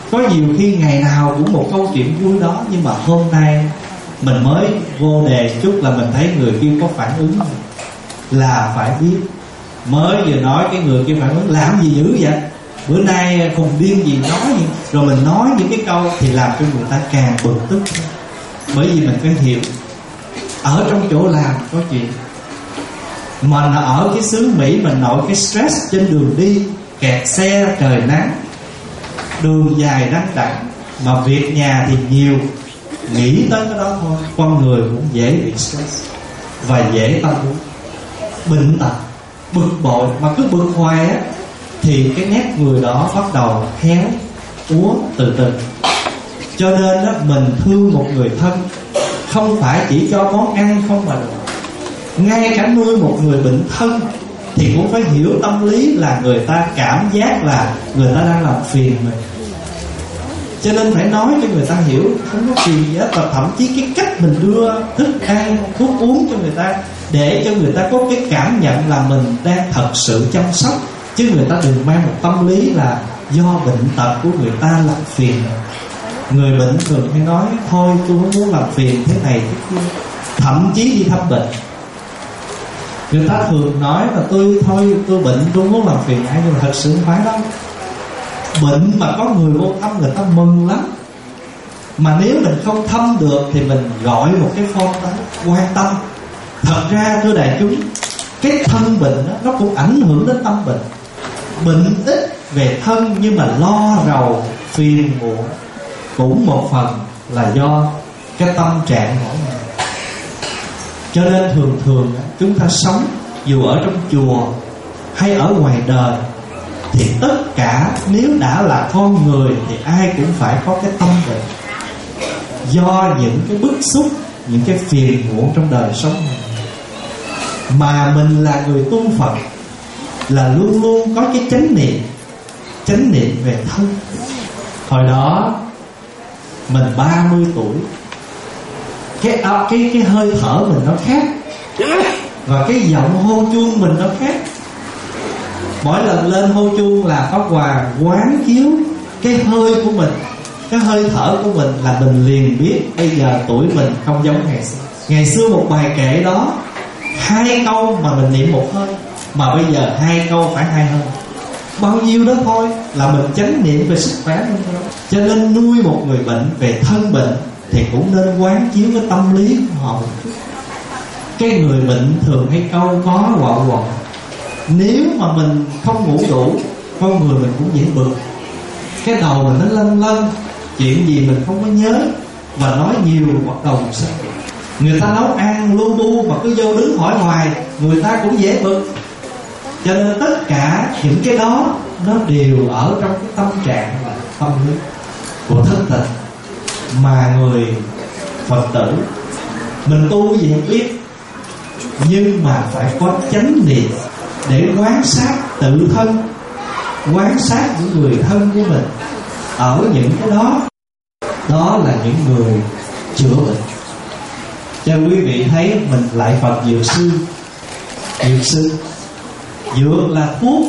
Có nhiều khi ngày nào cũng một câu chuyện vui đó, nhưng mà hôm nay mình mới vô đề chút là mình thấy người kia có phản ứng, là phải biết. Mới vừa nói cái người kia phản ứng làm gì dữ vậy, bữa nay khùng điên gì nói gì. Rồi mình nói những cái câu thì làm cho người ta càng bực tức. Bởi vì mình phải hiểu, ở trong chỗ làm có chuyện, mình ở cái xứ Mỹ mình nội cái stress trên đường đi, kẹt xe, trời nắng, đường dài đăng đẳng, mà việc nhà thì nhiều. Nghĩ tới cái đó thôi, con người cũng dễ bị stress và dễ tâm lý, bệnh tật, bực bội. Mà cứ bực hoài á thì cái nét người đó bắt đầu héo úa từ từ. Cho nên đó, mình thương một người thân không phải chỉ cho món ăn không mà được. Ngay cả nuôi một người bệnh thân thì cũng phải hiểu tâm lý là người ta cảm giác là người ta đang làm phiền mình. Cho nên phải nói cho người ta hiểu không có phiền gì hết. Và thậm chí cái cách mình đưa thức ăn, thuốc uống cho người ta, để cho người ta có cái cảm nhận là mình đang thật sự chăm sóc. Chứ người ta đừng mang một tâm lý là do bệnh tật của người ta làm phiền. Người bệnh thường hay nói thôi tôi không muốn làm phiền thế này thế kia. Thậm chí đi thăm bệnh, người ta thường nói là tôi bệnh tôi không muốn làm phiền ai. Nhưng mà thật sự không phải đâu. Bệnh mà có người vô thăm người ta mừng lắm. Mà nếu mình không thăm được thì mình gọi một cái phone đó, quan tâm. Thật ra thưa đại chúng, cái thân bệnh đó, nó cũng ảnh hưởng đến tâm bệnh. Bệnh ít về thân nhưng mà lo rầu phiền muộn cũng một phần là do cái tâm trạng mỗi ngày. Cho nên thường chúng ta sống dù ở trong chùa hay ở ngoài đời thì tất cả nếu đã là con người thì ai cũng phải có cái tâm bệnh, do những cái bức xúc, những cái phiền muộn trong đời sống này. Mà mình là người tu Phật là luôn luôn có cái chánh niệm về thân. Hồi đó mình 30 tuổi, cái hơi thở mình nó khác, và cái giọng hô chuông mình nó khác. Mỗi lần lên hô chuông là Pháp Hòa quán chiếu cái hơi của mình, cái hơi thở của mình là mình liền biết bây giờ tuổi mình không giống ngày xưa. Ngày xưa một bài kệ đó 2 câu mà mình niệm một hơi, mà bây giờ 2 câu phải 2 hơi. Bao nhiêu đó thôi là mình chánh niệm về sức khỏe mình thôi. Cho nên nuôi một người bệnh về thân bệnh thì cũng nên quán chiếu cái tâm lý của họ. Cái người bệnh thường hay câu có quạo. Nếu mà mình không ngủ đủ, con người mình cũng dễ bực. Cái đầu mình nó lân, chuyện gì mình không có nhớ, và nói nhiều bắt đầu sao. Người ta nấu ăn lu bu mà cứ vô đứng hỏi hoài, người ta cũng dễ bực. Cho nên tất cả những cái đó nó đều ở trong cái tâm trạng và tâm lý của thất tình. Mà người Phật tử mình tu gì không biết, nhưng mà phải có chánh niệm để quan sát tự thân, quan sát những người thân của mình. Ở những cái đó, đó là những người chữa bệnh. Cho quý vị thấy mình lại Phật Dược Sư. Dược sư, dược là thuốc,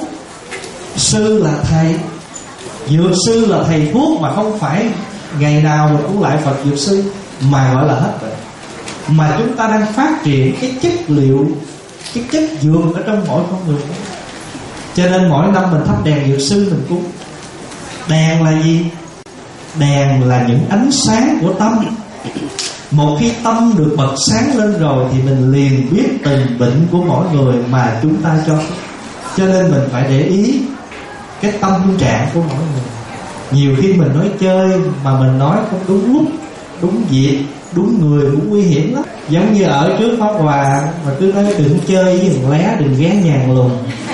sư là thầy. Dược sư là thầy thuốc, mà không phải ngày nào mình cũng lại Phật Dược Sư, mà gọi là hết bệnh. Mà chúng ta đang phát triển cái chất liệu, cái chất dược ở trong mỗi con người. Cho nên mỗi năm mình thắp đèn Dược Sư mình cúng. Đèn là gì? Đèn là những ánh sáng của tâm. Một khi tâm được bật sáng lên rồi thì mình liền biết từng bệnh của mỗi người mà chúng ta cho. Cho nên mình phải để ý cái tâm trạng của mỗi người. Nhiều khi mình nói chơi mà mình nói không đúng lúc, đúng việc, đúng người cũng nguy hiểm lắm. Giống như ở trước Pháp Hòa mà cứ nói đừng chơi với thằng lé, đừng ghé nhàn lùn.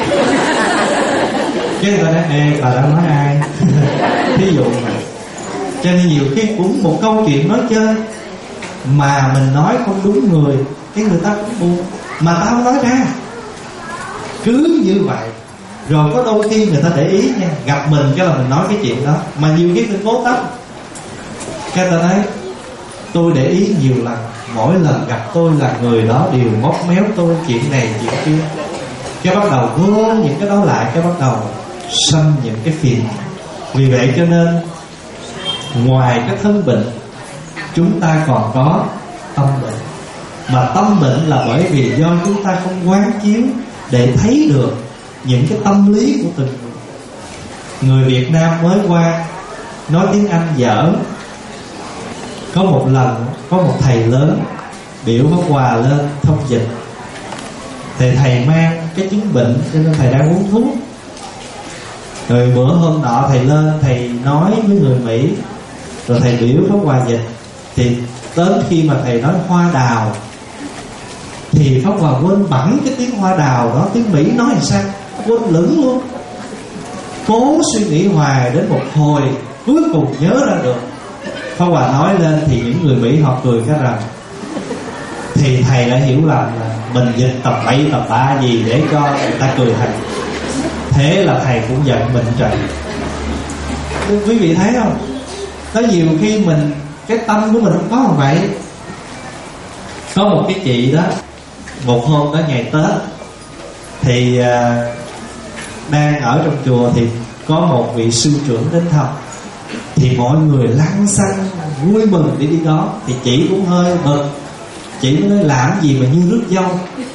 Cái người ta nói ê bà đã nói ai. Thí dụ mà. Cho nên nhiều khi cũng một câu chuyện nói chơi mà mình nói không đúng người, cái người ta cũng buồn, mà ta không nói ra. Cứ như vậy. Rồi có đôi khi người ta để ý nha, gặp mình cái là mình nói cái chuyện đó, mà nhiều khi mình cố tâm. Cái ta nói tôi để ý nhiều lần, mỗi lần gặp tôi là người đó đều móc méo tôi chuyện này chuyện kia. Cái bắt đầu gom những cái đó lại, cái bắt đầu sanh những cái phiền. Vì vậy cho nên ngoài cái thân bệnh, chúng ta còn có tâm bệnh. Mà tâm bệnh là bởi vì do chúng ta không quán chiếu để thấy được những cái tâm lý của từng người. Người Việt Nam mới qua nói tiếng Anh dở. Có một lần có một thầy lớn biểu Pháp Hòa lên thông dịch, thì thầy mang cái chứng bệnh cho nên thầy đang uống thuốc. Rồi bữa hôm nọ thầy lên, thầy nói với người Mỹ, rồi thầy biểu Pháp Hòa dịch. Thì đến khi mà thầy nói hoa đào thì Pháp Hòa quên bẵng cái tiếng hoa đào đó, tiếng Mỹ nói làm sao quên lửng luôn. Cố suy nghĩ hoài đến một hồi cuối cùng nhớ ra được. Pháp Hòa nói lên thì những người Mỹ họ cười cái rằng, thì thầy đã hiểu lầm là mình dịch tập bậy tập bạ gì để cho người ta cười thầy. Thế là thầy cũng giận mình trời. Quý vị thấy không? Có nhiều khi mình, cái tâm của mình không có như vậy. Có một cái chị đó, một hôm đó ngày Tết thì đang ở trong chùa, thì có một vị sư trưởng đến thăm. Thì mọi người lăng xăng vui mừng để đi đón. Thì chị cũng hơi bực. Chị mới nói làm gì mà như rước dâu.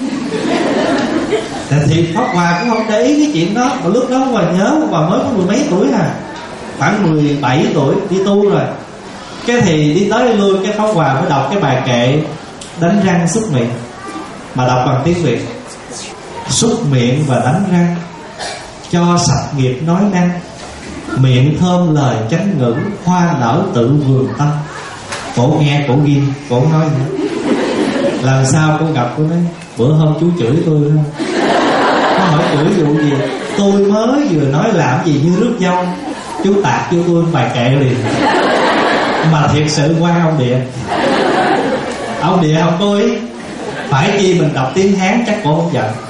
Thì Pháp Hòa cũng không để ý cái chuyện đó. Mà lúc đó Hòa nhớ Hòa mới có mười mấy tuổi khoảng 17 tuổi đi tu rồi. Cái thì đi tới đi lui, cái Pháp Hòa mới đọc cái bài kệ đánh răng súc miệng, mà đọc bằng tiếng Việt. Súc miệng và đánh răng, cho sạch nghiệp nói năng, miệng thơm lời chánh ngữ, hoa nở tự vườn tâm. Cổ nghe cổ ghim, cổ nói nữa. Làm sao cô gặp cô nói, bữa hôm chú chửi tôi không? Có hỏi chửi vụ gì? Tôi mới vừa nói làm gì như rước dâu, chú tạt cho tôi bài kệ liền. Mà thiệt sự qua ông Địa không có ý. Phải chi mình đọc tiếng Hán chắc cổ không giận.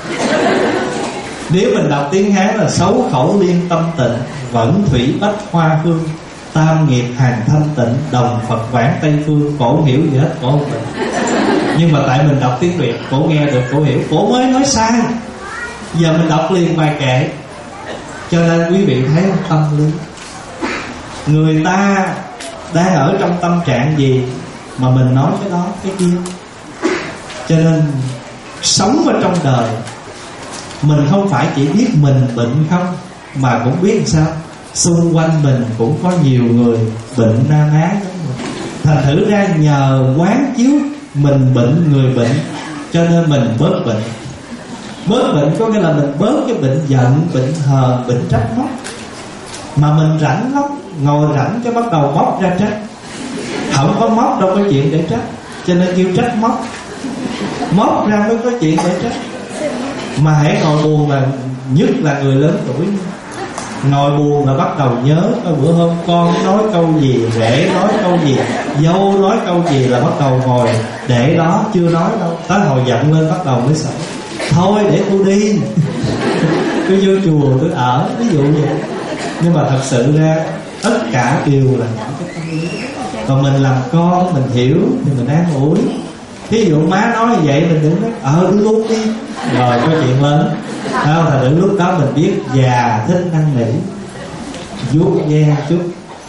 Nếu mình đọc tiếng Hán là xấu khẩu liên tâm tịnh, vẫn thủy bách hoa hương, tam nghiệp hàng thanh tịnh, đồng Phật vãng Tây phương. Cổ hiểu gì hết, cổ không bệnh. Nhưng mà tại mình đọc tiếng Việt, cổ nghe được, cổ hiểu, cổ mới nói sai. Giờ mình đọc liền bài kệ. Cho nên quý vị thấy không, tâm lý người ta đang ở trong tâm trạng gì mà mình nói cái đó cái kia. Cho nên sống ở trong đời, mình không phải chỉ biết mình bệnh không, mà cũng biết sao xung quanh mình cũng có nhiều người bệnh na ná giống mình. Thành thử ra nhờ quán chiếu mình bệnh người bệnh, cho nên mình bớt bệnh. Bớt bệnh có nghĩa là mình bớt cái bệnh giận, bệnh hờn, bệnh trách móc. Mà mình rảnh lắm, ngồi rảnh cái bắt đầu móc ra trách. Không có móc đâu có chuyện để trách, cho nên kêu trách móc. Móc ra mới có chuyện để trách. Mà hãy ngồi buồn là, nhất là người lớn tuổi, ngồi buồn là bắt đầu nhớ coi bữa hôm con nói câu gì, rể nói câu gì, dâu nói câu gì, là bắt đầu ngồi để đó chưa nói đâu. Tới hồi giận lên bắt đầu mới sợ. Thôi để tôi đi tôi vô chùa tôi ở, ví dụ vậy. Nhưng mà thật sự ra tất cả đều là những cái tâm lý. Còn mình làm con mình hiểu thì mình an ủi. Ví dụ má nói như vậy mình đừng nói cứ luôn đi, rồi có chuyện lớn. Thật sự lúc đó mình biết già thích năn nỉ, vuốt ve chút.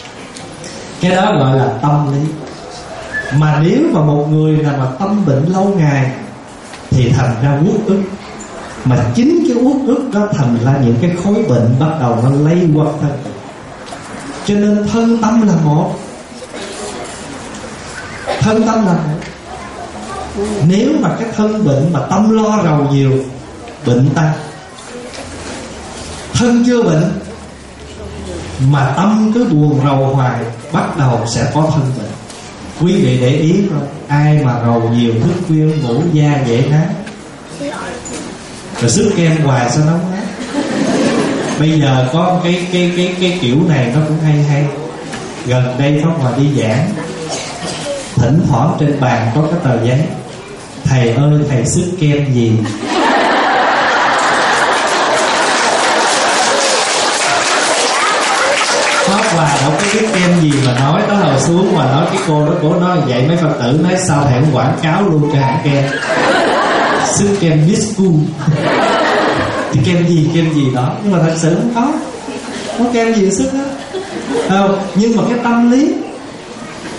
Cái đó gọi là tâm lý. Mà nếu mà một người nào mà tâm bệnh lâu ngày thì thành ra uất ức. Mà chính cái uất ức đó thành ra những cái khối bệnh bắt đầu nó lây qua thân. Cho nên thân tâm là một. Thân tâm là một. Nếu mà cái thân bệnh mà tâm lo rầu nhiều, bệnh tăng. Thân chưa bệnh mà tâm cứ buồn rầu hoài, bắt đầu sẽ có thân bệnh. Quý vị để ý coi, ai mà rầu nhiều thức khuya ngủ da dễ nát, rồi sức kem hoài sao nóng nát. Bây giờ có cái kiểu này nó cũng hay. Gần đây Pháp Hòa đi giảng, thỉnh thoảng trên bàn có cái tờ giấy: thầy ơi thầy sức kem gì? Pháp Hòa đâu có biết kem gì mà nói. Tới hồi xuống mà nói cái cô đó, cổ nói vậy mấy Phật tử nói sao thầy không quảng cáo luôn cho hãng kem, sức kem Biscu. Thì kem gì đó. Nhưng mà thật sự không có kem gì sức đó không. Nhưng mà cái tâm lý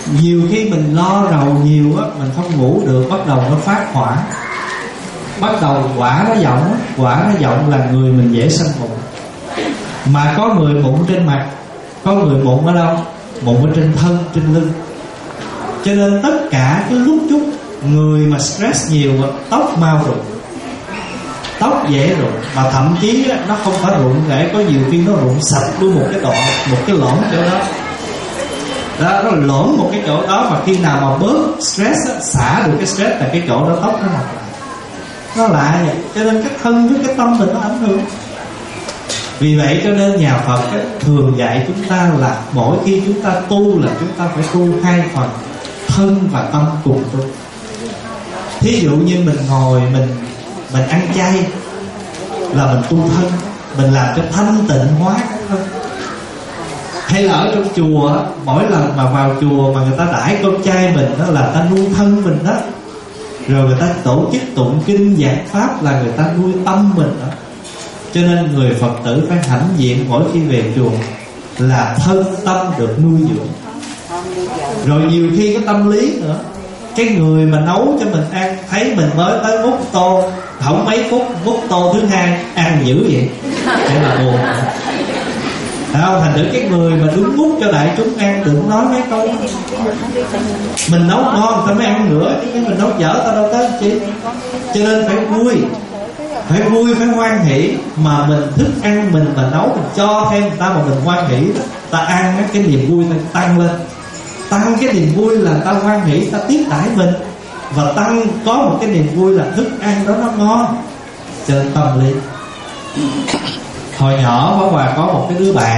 Nhiều khi mình lo rầu nhiều á, mình không ngủ được, bắt đầu nó phát hỏa, bắt đầu quả nó giọng. Quả nó giọng là người mình dễ sanh mụn. Mà có người mụn trên mặt, có người mụn ở đâu? Mụn ở trên thân, trên lưng. Cho nên tất cả cái lúc chút người mà stress nhiều, tóc mau rụng, tóc dễ rụng. Mà thậm chí nó không phải rụng để có nhiều khi nó rụng sạch luôn một cái đoạn, một cái lõm chỗ đó. Nó lõm một cái chỗ đó, mà khi nào mà bớt stress xả được cái stress là cái chỗ đó tóc nó mọc lại. Nó lạ vậy. Cho nên cái thân với cái tâm mình nó ảnh hưởng. Vì vậy cho nên nhà Phật thường dạy chúng ta là mỗi khi chúng ta tu là chúng ta phải tu hai phần, thân và tâm cùng tu. Thí dụ như mình ngồi mình ăn chay là mình tu thân, mình làm cho thanh tịnh hóa cái thân. Hay là ở trong chùa, mỗi lần mà vào chùa mà người ta đãi cơm chay mình đó là ta nuôi thân mình đó. Rồi người ta tổ chức tụng kinh giảng pháp là người ta nuôi tâm mình đó. Cho nên người Phật tử phải hãnh diện mỗi khi về chùa là thân tâm được nuôi dưỡng. Rồi nhiều khi cái tâm lý nữa, cái người mà nấu cho mình ăn thấy mình mới tới múc tô, không mấy phút múc tô thứ hai ăn dữ vậy, để là buồn. Không, thành thử cái người mà đứng múc cho đại chúng ăn đừng nói mấy câu mình nấu ngon ta mới ăn nữa, chứ mình nấu dở ta đâu tới chi. Cho nên phải vui, phải hoan hỷ. Mà mình thức ăn mình mà nấu, mình cho thêm người ta mà mình hoan hỷ, ta ăn cái niềm vui ta tăng lên. Tăng cái niềm vui là ta hoan hỷ, ta tiếp đãi mình. Và tăng có một cái niềm vui là thức ăn đó nó ngon. Cho nên tâm lý. Hồi nhỏ Pháp Hòa có một cái đứa bạn,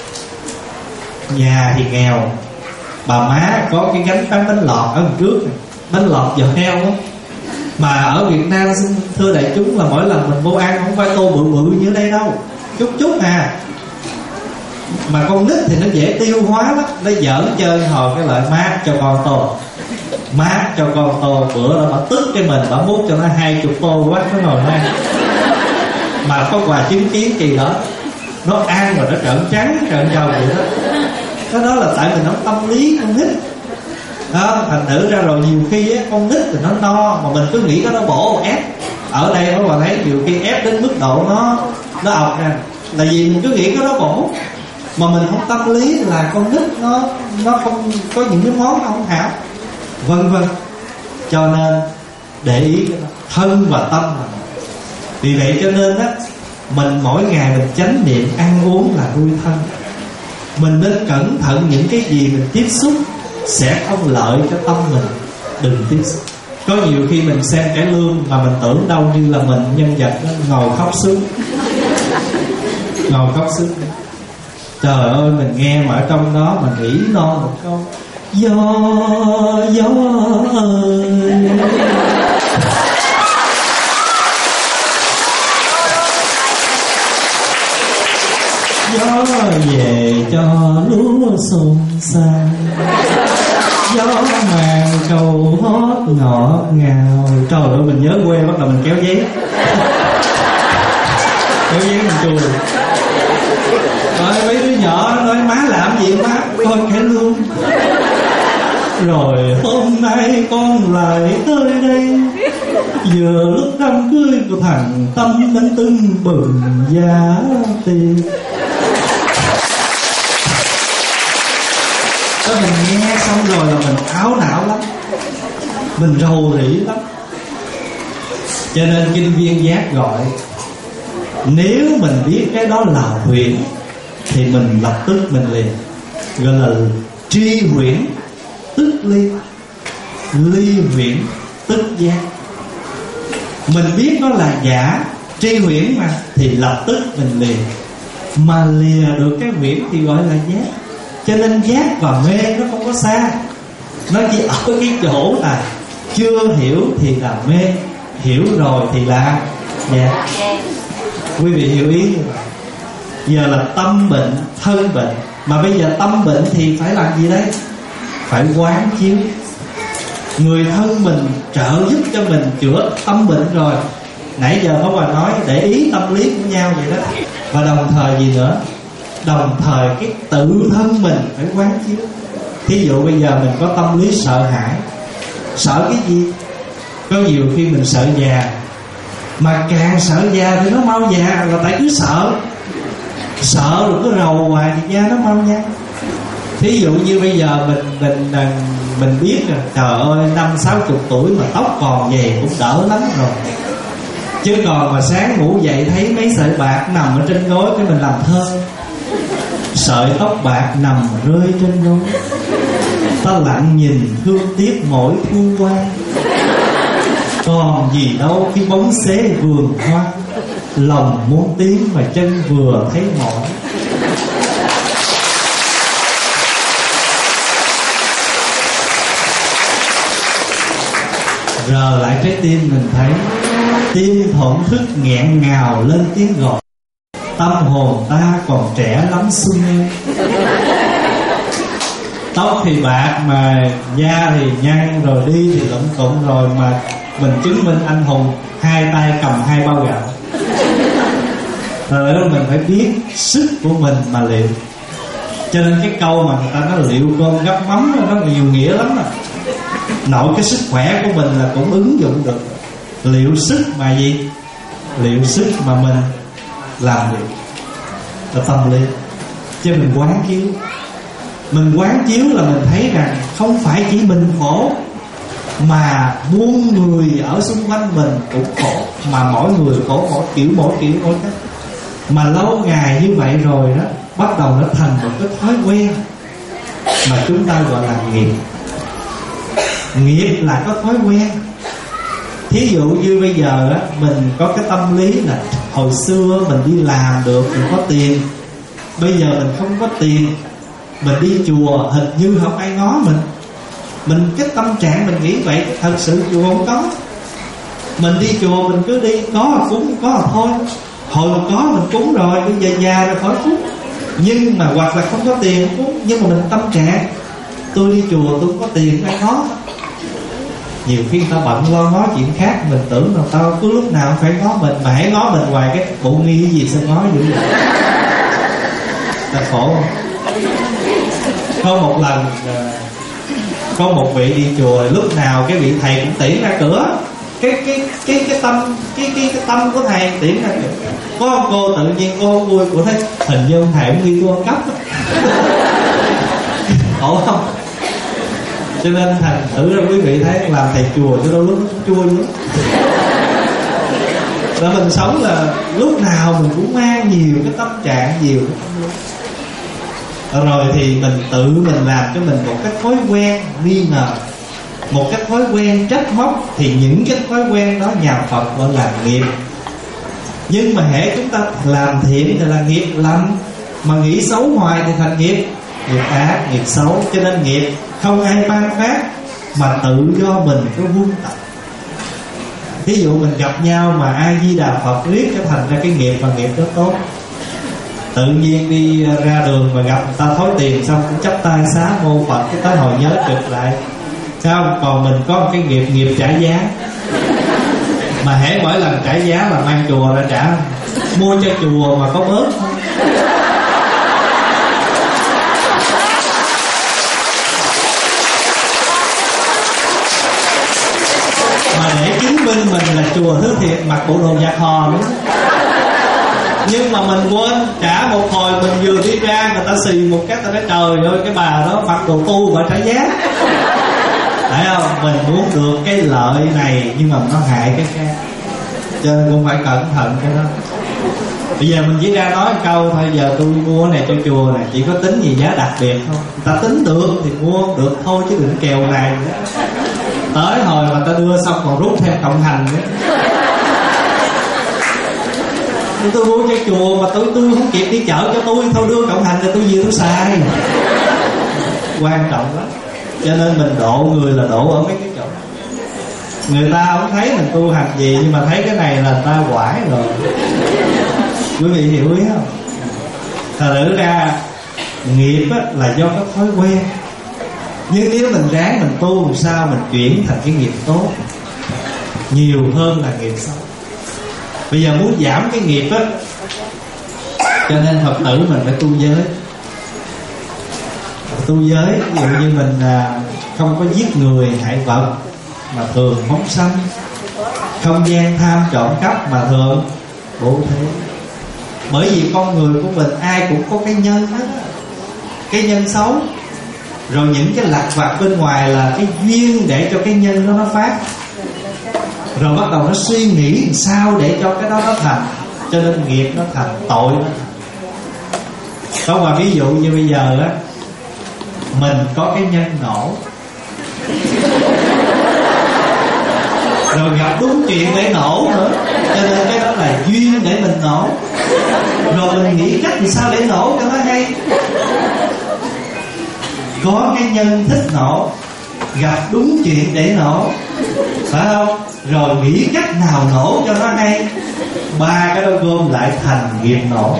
nhà thì nghèo, bà má có cái gánh bán bánh lọt ở đằng trước này, bánh lọt giò heo đó. Mà ở Việt Nam xin thưa đại chúng là mỗi lần mình vô ăn không phải tô bự bự như đây đâu, chút chút à. Mà con nít thì nó dễ tiêu hóa lắm, nó giỡn chơi hồi cái lợi má cho con tô, má cho con tô. Bữa đó bà tức cái mình, bà múc cho nó 20 tô quá nó ngồi ăn. Mà có quà chứng kiến kỳ đó, nó ăn rồi nó trợn trắng trợn trầu vậy đó. Cái đó là tại mình nói tâm lý con nít đó. Thành thử ra rồi nhiều khi á, con nít thì nó no mà mình cứ nghĩ có nó bổ ép. Ở đây có bà thấy nhiều khi ép đến mức độ nó ọc ra, là vì mình cứ nghĩ có nó bổ, mà mình không tâm lý là con nít nó không có những cái món nó không hảo, vân vân. Cho nên để ý cái đó, thân và tâm là. Vì vậy cho nên á, mình mỗi ngày mình chánh niệm ăn uống là nuôi thân. Mình nên cẩn thận những cái gì mình tiếp xúc sẽ không lợi cho tâm mình, đừng tiếp xúc. Có nhiều khi mình xem cải lương mà mình tưởng đâu như là mình nhân vật đó, ngồi khóc sướng. Ngồi khóc sướng. Trời ơi, mình nghe mà ở trong đó mình nghĩ no một câu: gió ơi. Gió về cho lúa xôn xao, gió màng cầu hót ngọt ngào. Trời ơi, mình nhớ quê bắt đầu mình kéo giấy, kéo giấy mình chùi. Rồi mấy đứa nhỏ nói má làm gì má, coi cải lương. Rồi hôm nay con lại tới đây, vừa lúc đám cưới của thằng Tâm đến tưng bừng giá tiền. Đó, mình nghe xong rồi là mình áo não lắm, mình rầu rĩ lắm. Cho nên kinh Viên Giác gọi, nếu mình biết cái đó là huyễn thì mình lập tức mình liền gọi là tri huyễn tức ly, ly huyễn tức giác. Mình biết nó là giả, tri huyễn mà, thì lập tức mình liền. Mà lìa được cái huyễn thì gọi là giác. Cho nên giác và mê nó không có xa, nó chỉ ở cái chỗ là chưa hiểu thì là mê, hiểu rồi thì là giác. Quý vị hiểu ý như vậy. Giờ là tâm bệnh, thân bệnh. Mà bây giờ tâm bệnh thì phải làm gì đây? Phải quán chiếu. Người thân mình trợ giúp cho mình chữa tâm bệnh rồi. Nãy giờ Pháp Hòa nói để ý tâm lý của nhau vậy đó. Và đồng thời gì nữa? Đồng thời cái tự thân mình phải quán chiếu. Thí dụ bây giờ mình có tâm lý sợ hãi. Sợ cái gì? Có nhiều khi mình sợ già, mà càng sợ già thì nó mau già, là tại cứ sợ. Sợ rồi cứ rầu hoài thì da nó mau nhăn. Thí dụ như bây giờ mình biết rồi, trời ơi 50-60 tuổi mà tóc còn về cũng đỡ lắm rồi. Chứ còn mà sáng ngủ dậy thấy mấy sợi bạc nằm ở trên gối, cái mình làm thơ. Sợi tóc bạc nằm rơi trên gối, ta lặng nhìn thương tiếc mỗi thu qua. Còn gì đâu khi bóng xế vườn hoa, lòng muốn tiến mà chân vừa thấy mỏi. Rờ lại trái tim mình thấy tim thổn thức nghẹn ngào lên tiếng gọi. Tâm hồn ta còn trẻ lắm xuân ơi. Tóc thì bạc mà da thì nhăn, rồi đi thì lụm cụm, rồi mà mình chứng minh anh hùng hai tay cầm 2 bao gạo. Rồi đó mình phải biết sức của mình mà liệu. Cho nên cái câu mà người ta nói liệu cơm gắp mắm nó nhiều nghĩa lắm à. Nội cái sức khỏe của mình là cũng ứng dụng được. Liệu sức mà gì? Liệu sức mà mình làm được là tâm lý. Chứ mình quán chiếu. Mình quán chiếu là mình thấy rằng không phải chỉ mình khổ, mà muôn người ở xung quanh mình cũng khổ. Mà mỗi người khổ mỗi kiểu mỗi cách. Mà lâu ngày như vậy rồi đó, bắt đầu nó thành một cái thói quen mà chúng ta gọi là nghiệp. Nghiệp là có thói quen. Thí dụ như bây giờ á, mình có cái tâm lý là hồi xưa mình đi làm được, mình có tiền. Bây giờ mình không có tiền, mình đi chùa hình như không ai ngó mình cái tâm trạng mình nghĩ vậy. Thật sự chùa không có. Mình đi chùa mình cứ đi, có là cúng, có là thôi. Hồi mà có mình cúng rồi, bây giờ già rồi khỏi cúng. Nhưng mà hoặc là không có tiền cúng, nhưng mà mình tâm trạng tôi đi chùa tôi không có tiền ai ngó. Nhiều khi tao bận lo ngó chuyện khác, mình tưởng là tao cứ lúc nào phải ngó mình, mà hãy ngó mình hoài cái bộ nghi cái gì sao ngó dữ vậy. Là khổ không? Có một lần có một vị đi chùa, lúc nào cái vị thầy cũng tiễn ra cửa. Cái tâm của thầy tiễn ra cửa. Có ông cô tự nhiên cô vui, cô thấy hình như ông thầy cũng nghi tôi ăn cắp. Khổ không? Cho nên thành thử ra quý vị thấy làm thầy chùa cho đôi lúc chua lắm. Là mình sống là lúc nào mình cũng mang nhiều cái tâm trạng, nhiều cái tâm lý. Rồi thì mình tự mình làm cho mình một cái thói quen nghi ngờ, một cái thói quen trách móc. Thì những cái thói quen đó nhà Phật gọi là nghiệp. Nhưng mà hễ chúng ta làm thiện thì là nghiệp lành, mà nghĩ xấu hoài thì thành nghiệp ác, nghiệp xấu. Cho nên nghiệp không ai ban phát, mà tự do mình có huân tập. Ví dụ mình gặp nhau mà A Di Đà Phật riết cái thành ra cái nghiệp mà nghiệp đó tốt. Tự nhiên đi ra đường mà gặp người ta thối tiền xong cũng chắp tay xá mô Phật, cái tới hồi nhớ trực lại. Sao? Còn mình có một cái nghiệp trả giá. Mà hễ mỗi lần trả giá là mang chùa ra trả. Mua cho chùa mà có bớt không? Mà để chứng minh mình là chùa thứ thiệt, mặc bộ đồ giặt hò nữa. Nhưng mà mình quên trả một hồi, mình vừa đi ra người ta xì một cái, ta nói trời ơi cái bà đó mặc đồ tu và trả giá. Thấy không? Mình muốn được cái lợi này nhưng mà nó hại cái khác, cho nên cũng phải cẩn thận cái đó. Bây giờ mình chỉ ra nói một câu thôi, giờ tôi mua cái này cho chùa này, chỉ có tính gì giá đặc biệt không? Người ta tính được thì mua được thôi, chứ đừng kèo này nữa. Tới hồi mà ta đưa xong còn rút thêm cộng hành nữa. Tôi mua cho chùa mà tôi không kịp đi chợ cho tôi, thôi đưa cộng hành rồi tôi về tôi xài. Quan trọng lắm. Cho nên mình độ người là độ ở mấy cái chỗ. Người ta không thấy mình tu hành gì, nhưng mà thấy cái này là người ta quải rồi. Quý vị hiểu ý không? Thật ra nghiệp là do cái thói quen. Nhưng nếu mình ráng mình tu làm sao mình chuyển thành cái nghiệp tốt nhiều hơn là nghiệp xấu. Bây giờ muốn giảm cái nghiệp cho nên Phật tử mình phải tu giới. tu giới, ví dụ như mình không có giết người hại vật mà thường phóng sanh, không gian tham trộm cắp mà thường bố thí. Bởi vì con người của mình ai cũng có cái nhân hết, cái nhân xấu. Rồi những cái lặt vặt bên ngoài là cái duyên để cho cái nhân đó nó phát. Rồi bắt đầu nó suy nghĩ làm sao để cho cái đó nó thành, cho nên nghiệp nó thành, tội nó thành. Có một ví dụ như bây giờ á, mình có cái nhân nổ, rồi gặp đúng chuyện để nổ nữa, cho nên cái đó là duyên để mình nổ. Rồi mình nghĩ cách làm sao để nổ cho nó hay. Có cái nhân thích nổ, gặp đúng chuyện để nổ, phải không? Rồi nghĩ cách nào nổ cho nó hay. Ba cái đó gom lại thành nghiệp nổ.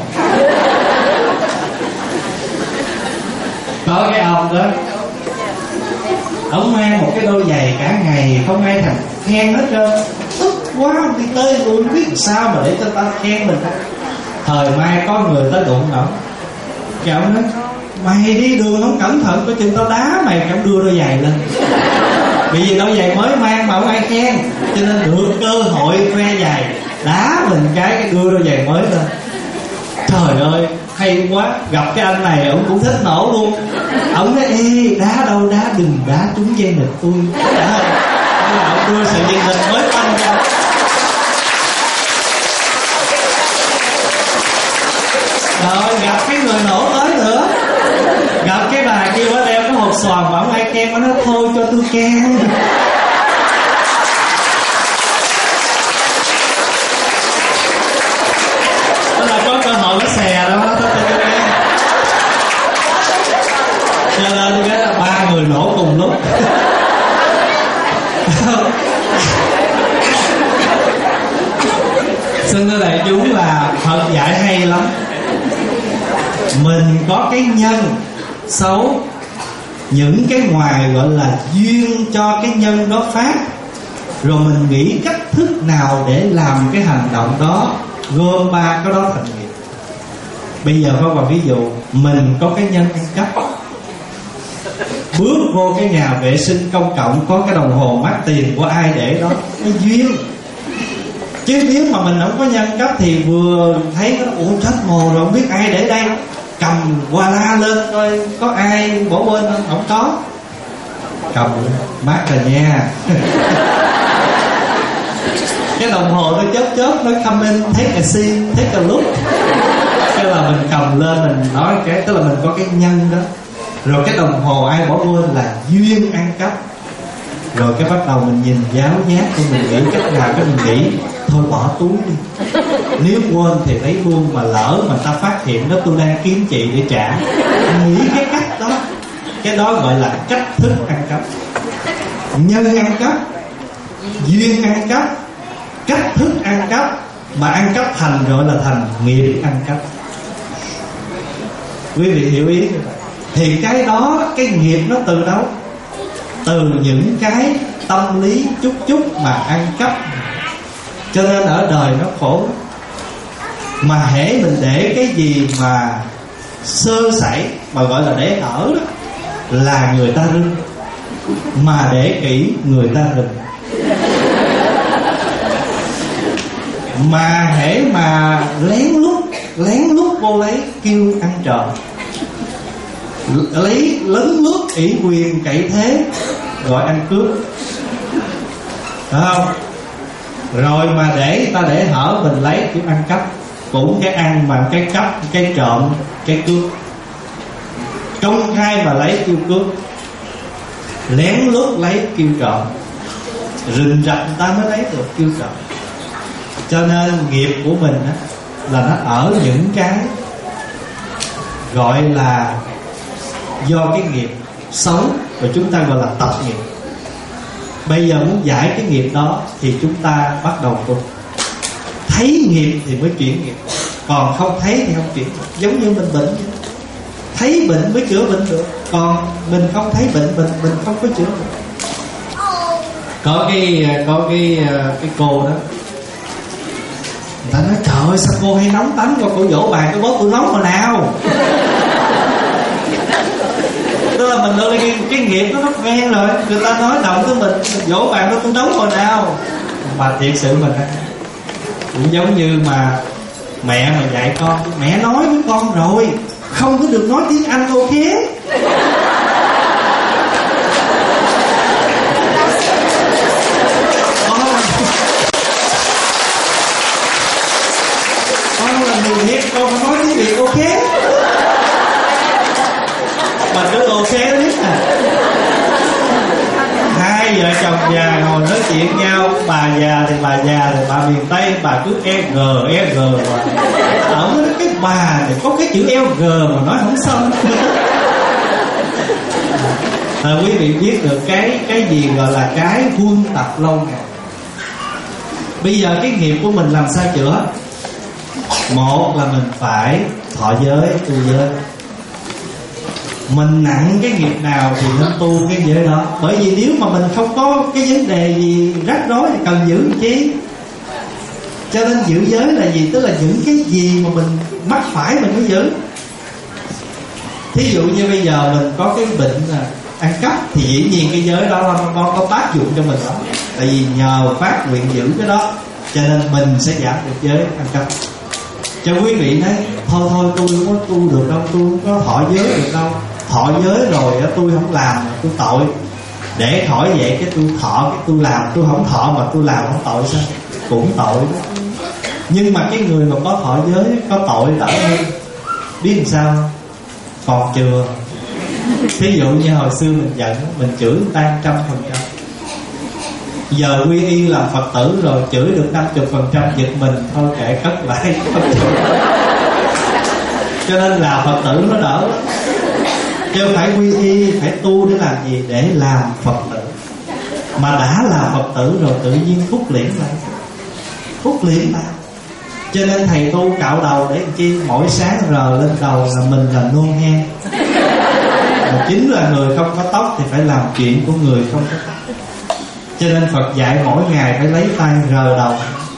Có cái ông đó, ông mang một cái đôi giày cả ngày không ai thèm khen hết trơn, tức quá, đi tới luôn biết sao mà để cho ta khen mình. Thời mai có người tới đụng ổng, cái ông nói mày đi đường không cẩn thận coi chừng tao đá mày, cái đưa đôi giày lên. Bởi vì đôi giày mới mang mà không ai khen, cho nên được cơ hội khoe giày, đá mình cái đưa đôi giày mới lên. Trời ơi hay quá, gặp cái anh này ông cũng thích nổ luôn. Ông nói ê đá đâu đá, đừng đá trúng dây nịch tôi. Ông đưa sợi dây nịch mới tăng ra. Rồi gặp cái người nổ tới nữa, gặp cái bà kia bà đeo cái hộp xoàn mà không ai khen, nó nói thôi cho tôi khen. Đó là có cơ hội nó xè đó. Cho nên cái là ba người nổ cùng lúc. Xin thưa đại chúng là Phật dạy hay lắm. Mình có cái nhân xấu, những cái ngoài gọi là duyên cho cái nhân đó phát, rồi mình nghĩ cách thức nào để làm cái hành động đó, gom ba cái đó thành nghiệp. Bây giờ có một ví dụ, mình có cái nhân ăn cắp, bước vô cái nhà vệ sinh công cộng có cái đồng hồ mắc tiền của ai để đó, cái duyên. Chứ nếu mà mình không có nhân cấp thì vừa thấy nó ủa chết mồ rồi không biết ai để đây, cầm qua la lên coi có ai bỏ quên không, không có, cầm mát rồi nha. Cái đồng hồ nó chớp nó comment take a scene, take a look, cái là mình cầm lên mình nói cái, tức là mình có cái nhân đó. Rồi cái đồng hồ ai bỏ quên là duyên ăn cắp. Rồi cái bắt đầu mình nhìn giáo giác của mình nghĩ cách nào, cái mình nghĩ thôi bỏ túi đi, nếu quên thì lấy luôn, mà lỡ mà ta phát hiện đó tôi đang kiếm chị để trả. Nghĩ cái cách đó, cái đó gọi là cách thức ăn cắp. Nhân ăn cắp, duyên ăn cắp, cách thức ăn cắp, mà ăn cắp thành gọi là thành nghiệp ăn cắp. Quý vị hiểu ý không? Thì cái đó, cái nghiệp nó từ đâu? Từ những cái tâm lý chút mà ăn cắp. Cho nên ở đời nó khổ. Mà hễ mình để cái gì mà sơ sẩy, mà gọi là để ở đó, là người ta rưng. Mà để kỹ người ta rừng. Mà hễ mà lén lút vô lấy kêu ăn trộm, lấy lấn lướt ủy quyền cậy thế gọi ăn cướp, phải không? Rồi mà để người ta để hở mình lấy kiểu ăn cắp, cũng cái ăn mà cái cắp, cái trộm, cái cướp. Công khai mà lấy kêu cướp, lén lút lấy kêu trộm, rình rập người ta mới lấy được kêu trộm. Cho nên nghiệp của mình á, là nó ở những cái gọi là do cái nghiệp xấu, và chúng ta gọi là tập nghiệp. Bây giờ muốn giải cái nghiệp đó thì chúng ta bắt đầu tu. Thấy nghiệp thì mới chuyển nghiệp, còn không thấy thì không chuyển nghiệp. Giống như mình bệnh vậy, thấy bệnh mới chữa bệnh được, còn mình không thấy bệnh, mình không có chữa được. Có cái cô đó, người ta nói trời ơi sao cô hay nóng tánh, qua cô vỗ bàn cái bóp tôi nóng hồi nào. là mình đưa cái nghiệp nó quen rồi. Người ta nói động tới mình vỗ bàn nó tôi đấu hồi nào. Mà thiệt sự mình cũng giống như mà mẹ mà dạy con, mẹ nói với con rồi, không có được nói tiếng Anh, ok? Con là người Việt, con phải nói tiếng Việt, ok? Mà cứ ok biết à. Hai vợ chồng già ngồi nói chuyện nhau, bà già thì bà miền Tây, bà cứ e g mà ở cái bà thì có cái chữ g mà nói không xong. Quý vị biết được cái gì gọi là cái huân tập lâu ngày. Bây giờ cái nghiệp của mình làm sao chữa? Một là mình phải thọ giới, tu giới. Mình nặng cái nghiệp nào thì nên tu cái giới đó. Bởi vì nếu mà mình không có cái vấn đề gì rắc rối thì cần giữ làm chi? Cho nên giữ giới là gì? Tức là những cái gì mà mình mắc phải mình mới giữ. Thí dụ như bây giờ mình có cái bệnh là ăn cắp, thì dĩ nhiên cái giới đó nó có tác dụng cho mình đó. Tại vì nhờ phát nguyện giữ cái đó, cho nên mình sẽ giảm được giới ăn cắp. Cho quý vị nói thôi tôi không có tu được đâu, tôi không có thọ giới được đâu. Thọ giới rồi tôi không làm mà tôi tội. Để khỏi vậy cái tôi thọ cái tôi làm, tôi không thọ mà tôi làm không tội sao? Cũng tội đó. Nhưng mà cái người mà có thọ giới có tội đỡ hơn. Biết làm sao? Còn chừa. Ví dụ như hồi xưa mình giận, mình chửi người ta 100%. Giờ quy y làm Phật tử rồi, chửi được 50% giật mình, thôi kệ cất lại. Cho nên là Phật tử nó đỡ. Chứ phải quy y, phải tu để làm gì? Để làm Phật tử. Mà đã là Phật tử rồi tự nhiên phúc liễn lại. Phúc liễn lại. Cho nên thầy tu cạo đầu để làm chi? Mỗi sáng rờ lên đầu là mình là nô hen. Mà chính là người không có tóc thì phải làm chuyện của người không có tóc. Cho nên Phật dạy mỗi ngày phải lấy tay rờ đầu.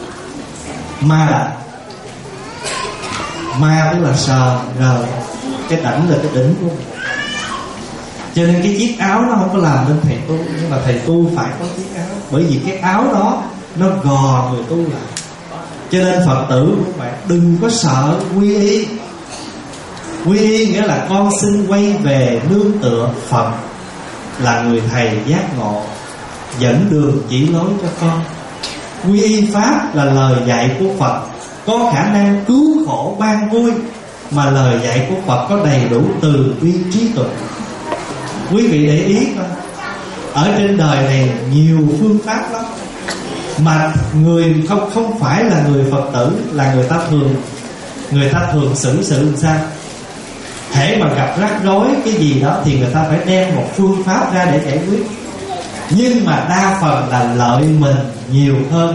Ma tức là sờ, rờ. Cái đỉnh là cái đỉnh của mình. Cho nên cái chiếc áo nó không có làm nên thầy tu. Nhưng mà thầy tu phải có chiếc áo. Bởi vì cái áo đó nó gò người tu lại. Cho nên Phật tử của bạn đừng có sợ quy y. Quy y nghĩa là con xin quay về nương tựa Phật, là người thầy giác ngộ, dẫn đường chỉ lối cho con. Quy y pháp là lời dạy của Phật, có khả năng cứu khổ ban vui. Mà lời dạy của Phật có đầy đủ từ bi trí tuệ. Quý vị để ý coi, ở trên đời này nhiều phương pháp lắm. Mà người không phải là người Phật tử, là người ta thường xử sự làm sao? Hễ mà gặp rắc rối cái gì đó thì người ta phải đem một phương pháp ra để giải quyết. Nhưng mà đa phần là lợi mình nhiều hơn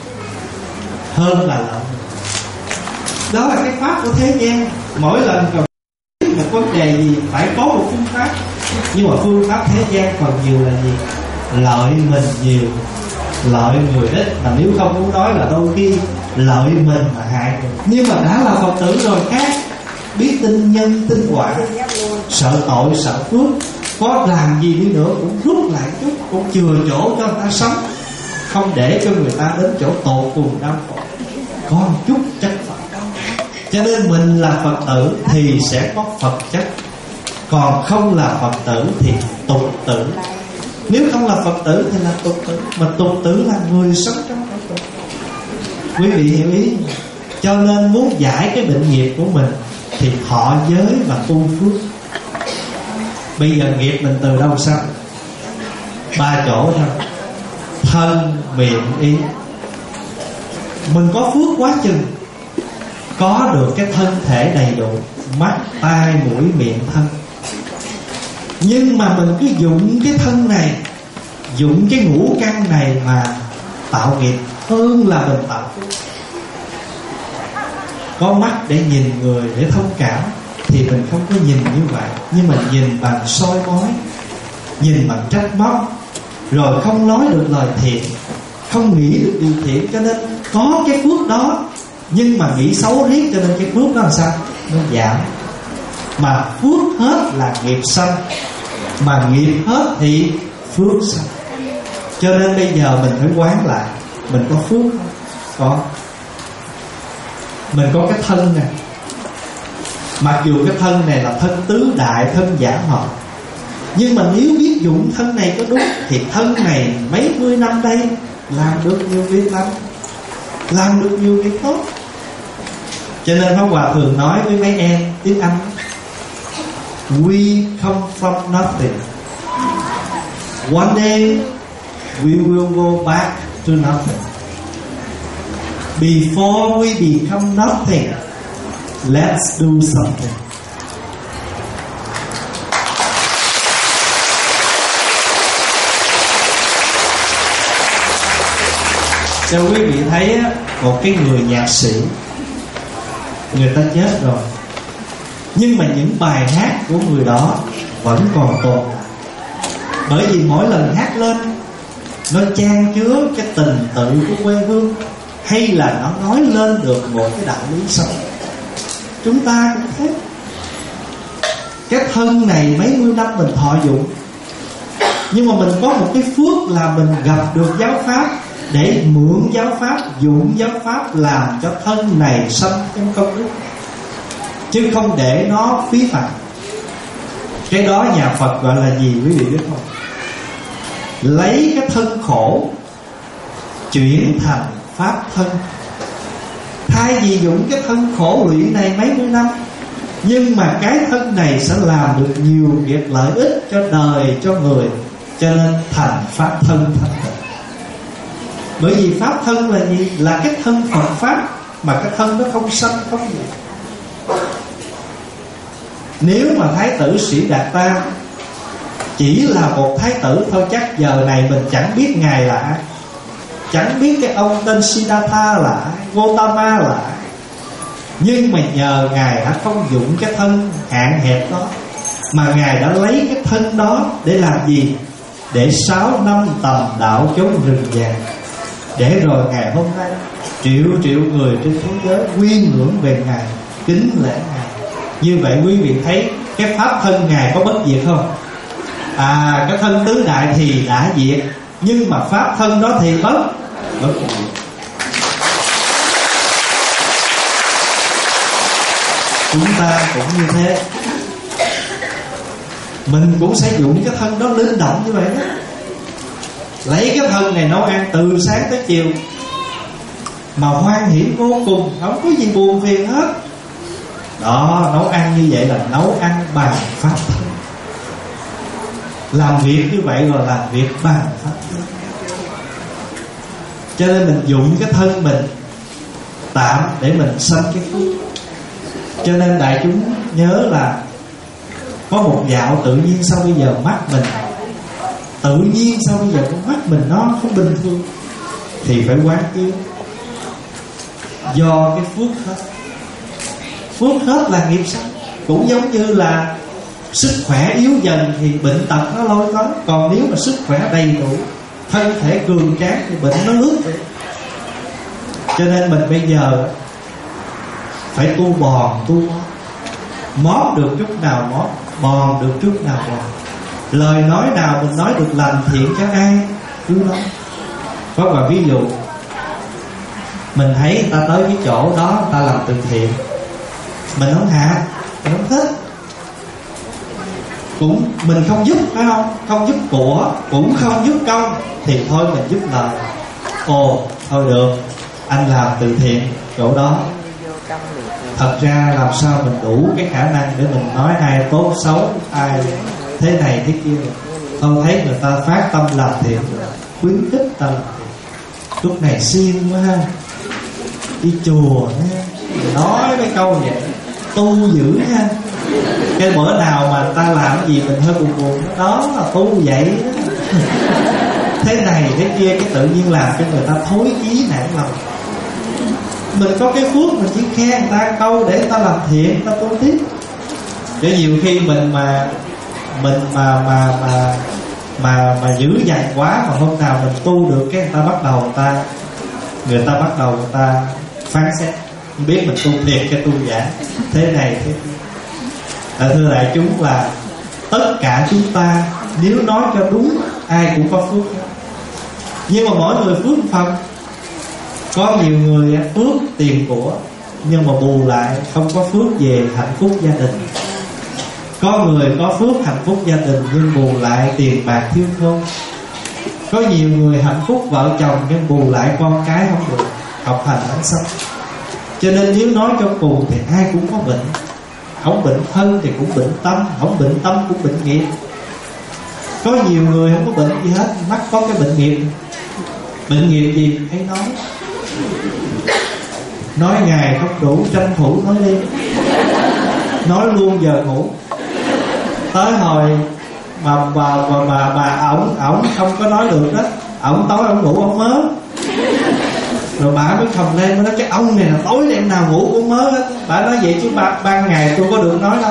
là lợi mình. Đó là cái pháp của thế gian. Mỗi lần cần một vấn đề gì phải có một phương pháp. Nhưng mà phương pháp thế gian phần nhiều là gì? Lợi mình nhiều, lợi người ít. Mà nếu không muốn nói là đôi khi lợi mình mà hại mình. Nhưng mà đã là Phật tử rồi khác. Biết tin nhân tin quả, sợ tội sợ phước. Có làm gì đi nữa cũng rút lại chút, cũng chừa chỗ cho người ta sống, không để cho người ta đến chỗ tột cùng đau khổ. Có một chút chất Phật. Cho nên mình là Phật tử thì sẽ có Phật chất. Còn không là Phật tử thì tục tử. Nếu không là Phật tử thì là tục tử. Mà tục tử là người sống trong cõi tục. Quý vị hiểu ý. Cho nên muốn giải cái bệnh nghiệp của mình thì thọ giới và tu phước. Bây giờ nghiệp mình từ đâu sanh? 3 chỗ thôi: thân, miệng, ý. Mình có phước quá chừng, có được cái thân thể đầy đủ, mắt, tai, mũi, miệng, thân. Nhưng mà mình cứ dụng cái thân này, dụng cái ngũ căn này mà tạo nghiệp hơn là mình tạo phước. Có mắt để nhìn người, để thông cảm thì mình không có nhìn như vậy. Nhưng mà nhìn bằng soi mói, nhìn bằng trách móc, rồi không nói được lời thiện, không nghĩ được điều thiện. Cho nên có cái phước đó, nhưng mà nghĩ xấu riết, cho nên cái phước đó làm sao? Nó giảm. Mà phước hết là nghiệp sanh. mà nghiệp hết thì phước sanh. Cho nên bây giờ mình phải quán lại, mình có phước không? Có. Mình có cái thân này, mặc dù cái thân này là thân tứ đại, thân giả hợp, nhưng mà nếu biết dụng thân này có đúng thì thân này mấy mươi năm đây làm được nhiều việc lắm, làm được nhiều việc tốt. Cho nên Pháp Hòa thường nói với mấy em tiếng Anh, we come from nothing, one day we will go back to nothing. Before we become nothing, let's do something. Cho quý vị thấy một cái người nhạc sĩ, người ta chết rồi, nhưng mà những bài hát của người đó vẫn còn tồn tại. Bởi vì mỗi lần hát lên, nó chan chứa cái tình tự của quê hương, hay là nó nói lên được một cái đạo lý sống. Chúng ta cũng thế. Cái thân này mấy mươi năm mình thọ dụng, nhưng mà mình có một cái phước là mình gặp được giáo pháp, để mượn giáo pháp, dụng giáo pháp làm cho thân này sanh trong công đức, chứ không để nó phí phạm. Cái đó nhà Phật gọi là gì quý vị biết không? Lấy cái thân khổ chuyển thành pháp thân. Thay vì dụng cái thân khổ lụy này mấy mươi năm, nhưng mà cái thân này sẽ làm được nhiều việc lợi ích cho đời, cho người, cho nên thành pháp thân thanh tịnh. Bởi vì pháp thân là gì? Là cái thân Phật pháp, mà cái thân nó không sanh không diệt. Nếu mà Thái tử Sĩ Đạt Ta chỉ là một thái tử thôi, chắc giờ này mình chẳng biết ngài là ai, chẳng biết cái ông tên Siddhartha là ai, Gotama là ai. Nhưng mà nhờ ngài đã không dụng cái thân hạn hẹp đó, mà ngài đã lấy cái thân đó để làm gì? Để 6 năm tầm đạo chốn rừng vàng, để rồi ngày hôm nay triệu triệu người trên thế giới quy ngưỡng về ngài, kính lễ ngài. Như vậy quý vị thấy cái pháp thân ngài có bất diệt không? Cái thân tứ đại thì đã diệt, nhưng mà pháp thân đó thì bất diệt. Chúng ta cũng như thế, mình cũng sẽ dụng cái thân đó linh động như vậy đó. Lấy cái thân này nấu ăn từ sáng tới chiều, mà hoan hỷ vô cùng, không có gì buồn phiền hết. Đó, nấu ăn như vậy là nấu ăn bằng pháp thân. Làm việc như vậy rồi làm việc bằng pháp thân. Cho nên mình dụng cái thân mình tạm để mình sanh cái phước. Cho nên đại chúng nhớ là có một dạo tự nhiên sao bây giờ mắt mình, tự nhiên sao bây giờ con mắt mình nó không bình thường, thì phải quán chiếu. Do cái phước hết. Phước hết là nghiệp sanh. Cũng giống như là sức khỏe yếu dần thì bệnh tật nó lôi tới. Còn nếu mà sức khỏe đầy đủ, thân thể cường tráng thì bệnh nó lướt vậy. Cho nên mình bây giờ phải tu bòn, tu mót được chút nào mót, bòn được chút nào bòn. Lời nói nào mình nói được lành thiện cho ai cứ nói. Có một ví dụ, mình thấy người ta tới cái chỗ đó, người ta làm từ thiện, mình không hạ, mình không thích, cũng mình không giúp, phải không? Không giúp của, cũng không giúp công, thì thôi mình giúp lời. Ồ, thôi được, anh làm từ thiện chỗ đó. Thật ra làm sao mình đủ cái khả năng để mình nói ai tốt xấu, ai thế này thế kia. Không thấy người ta phát tâm làm thiện, khuyến khích ta làm thiện. Lúc này siêng quá ha, đi chùa ha, nói mấy câu vậy, tu dữ ha. Cái bữa nào mà ta làm cái gì mình hơi buồn buồn, đó là tu vậy đó. Thế này thế kia, cái tự nhiên làm cho người ta thối chí nản lòng. Mình có cái phước mình chỉ khen người ta câu để người ta làm thiện, người ta tu tiếp. Chứ nhiều khi mình mà dữ dằn quá, mà hôm nào mình tu được cái người ta bắt đầu người ta phán xét, không biết mình tu thiệt cái tu giả, thế này thế kia. Thưa đại chúng là Tất cả chúng ta nếu nói cho đúng, ai cũng có phước hết. Nhưng mà mỗi người phước phần. Có nhiều người phước tiền của, nhưng mà bù lại không có phước về hạnh phúc gia đình. Có người có phước hạnh phúc gia đình, nhưng bù lại tiền bạc thiếu thốn. Có nhiều người hạnh phúc vợ chồng, nhưng bù lại con cái không được học hành ánh sống. Cho nên nếu nói cho cùng thì ai cũng có bệnh. Không bệnh thân thì cũng bệnh tâm, không bệnh tâm cũng bệnh nghiệp. Có nhiều người không có bệnh gì hết, mắc có cái bệnh nghiệp. Bệnh nghiệp gì hãy nói ngày không đủ, tranh thủ nói đi, nói luôn giờ ngủ. Tới hồi mà ổng không có nói được đó, ổng tối ổng ngủ ổng mớ. Rồi bà mới khầm lên, mới nói cái ông này là tối đêm nào ngủ cũng mớ hết. Bà nói vậy chứ ban ngày tôi có được nói đâu.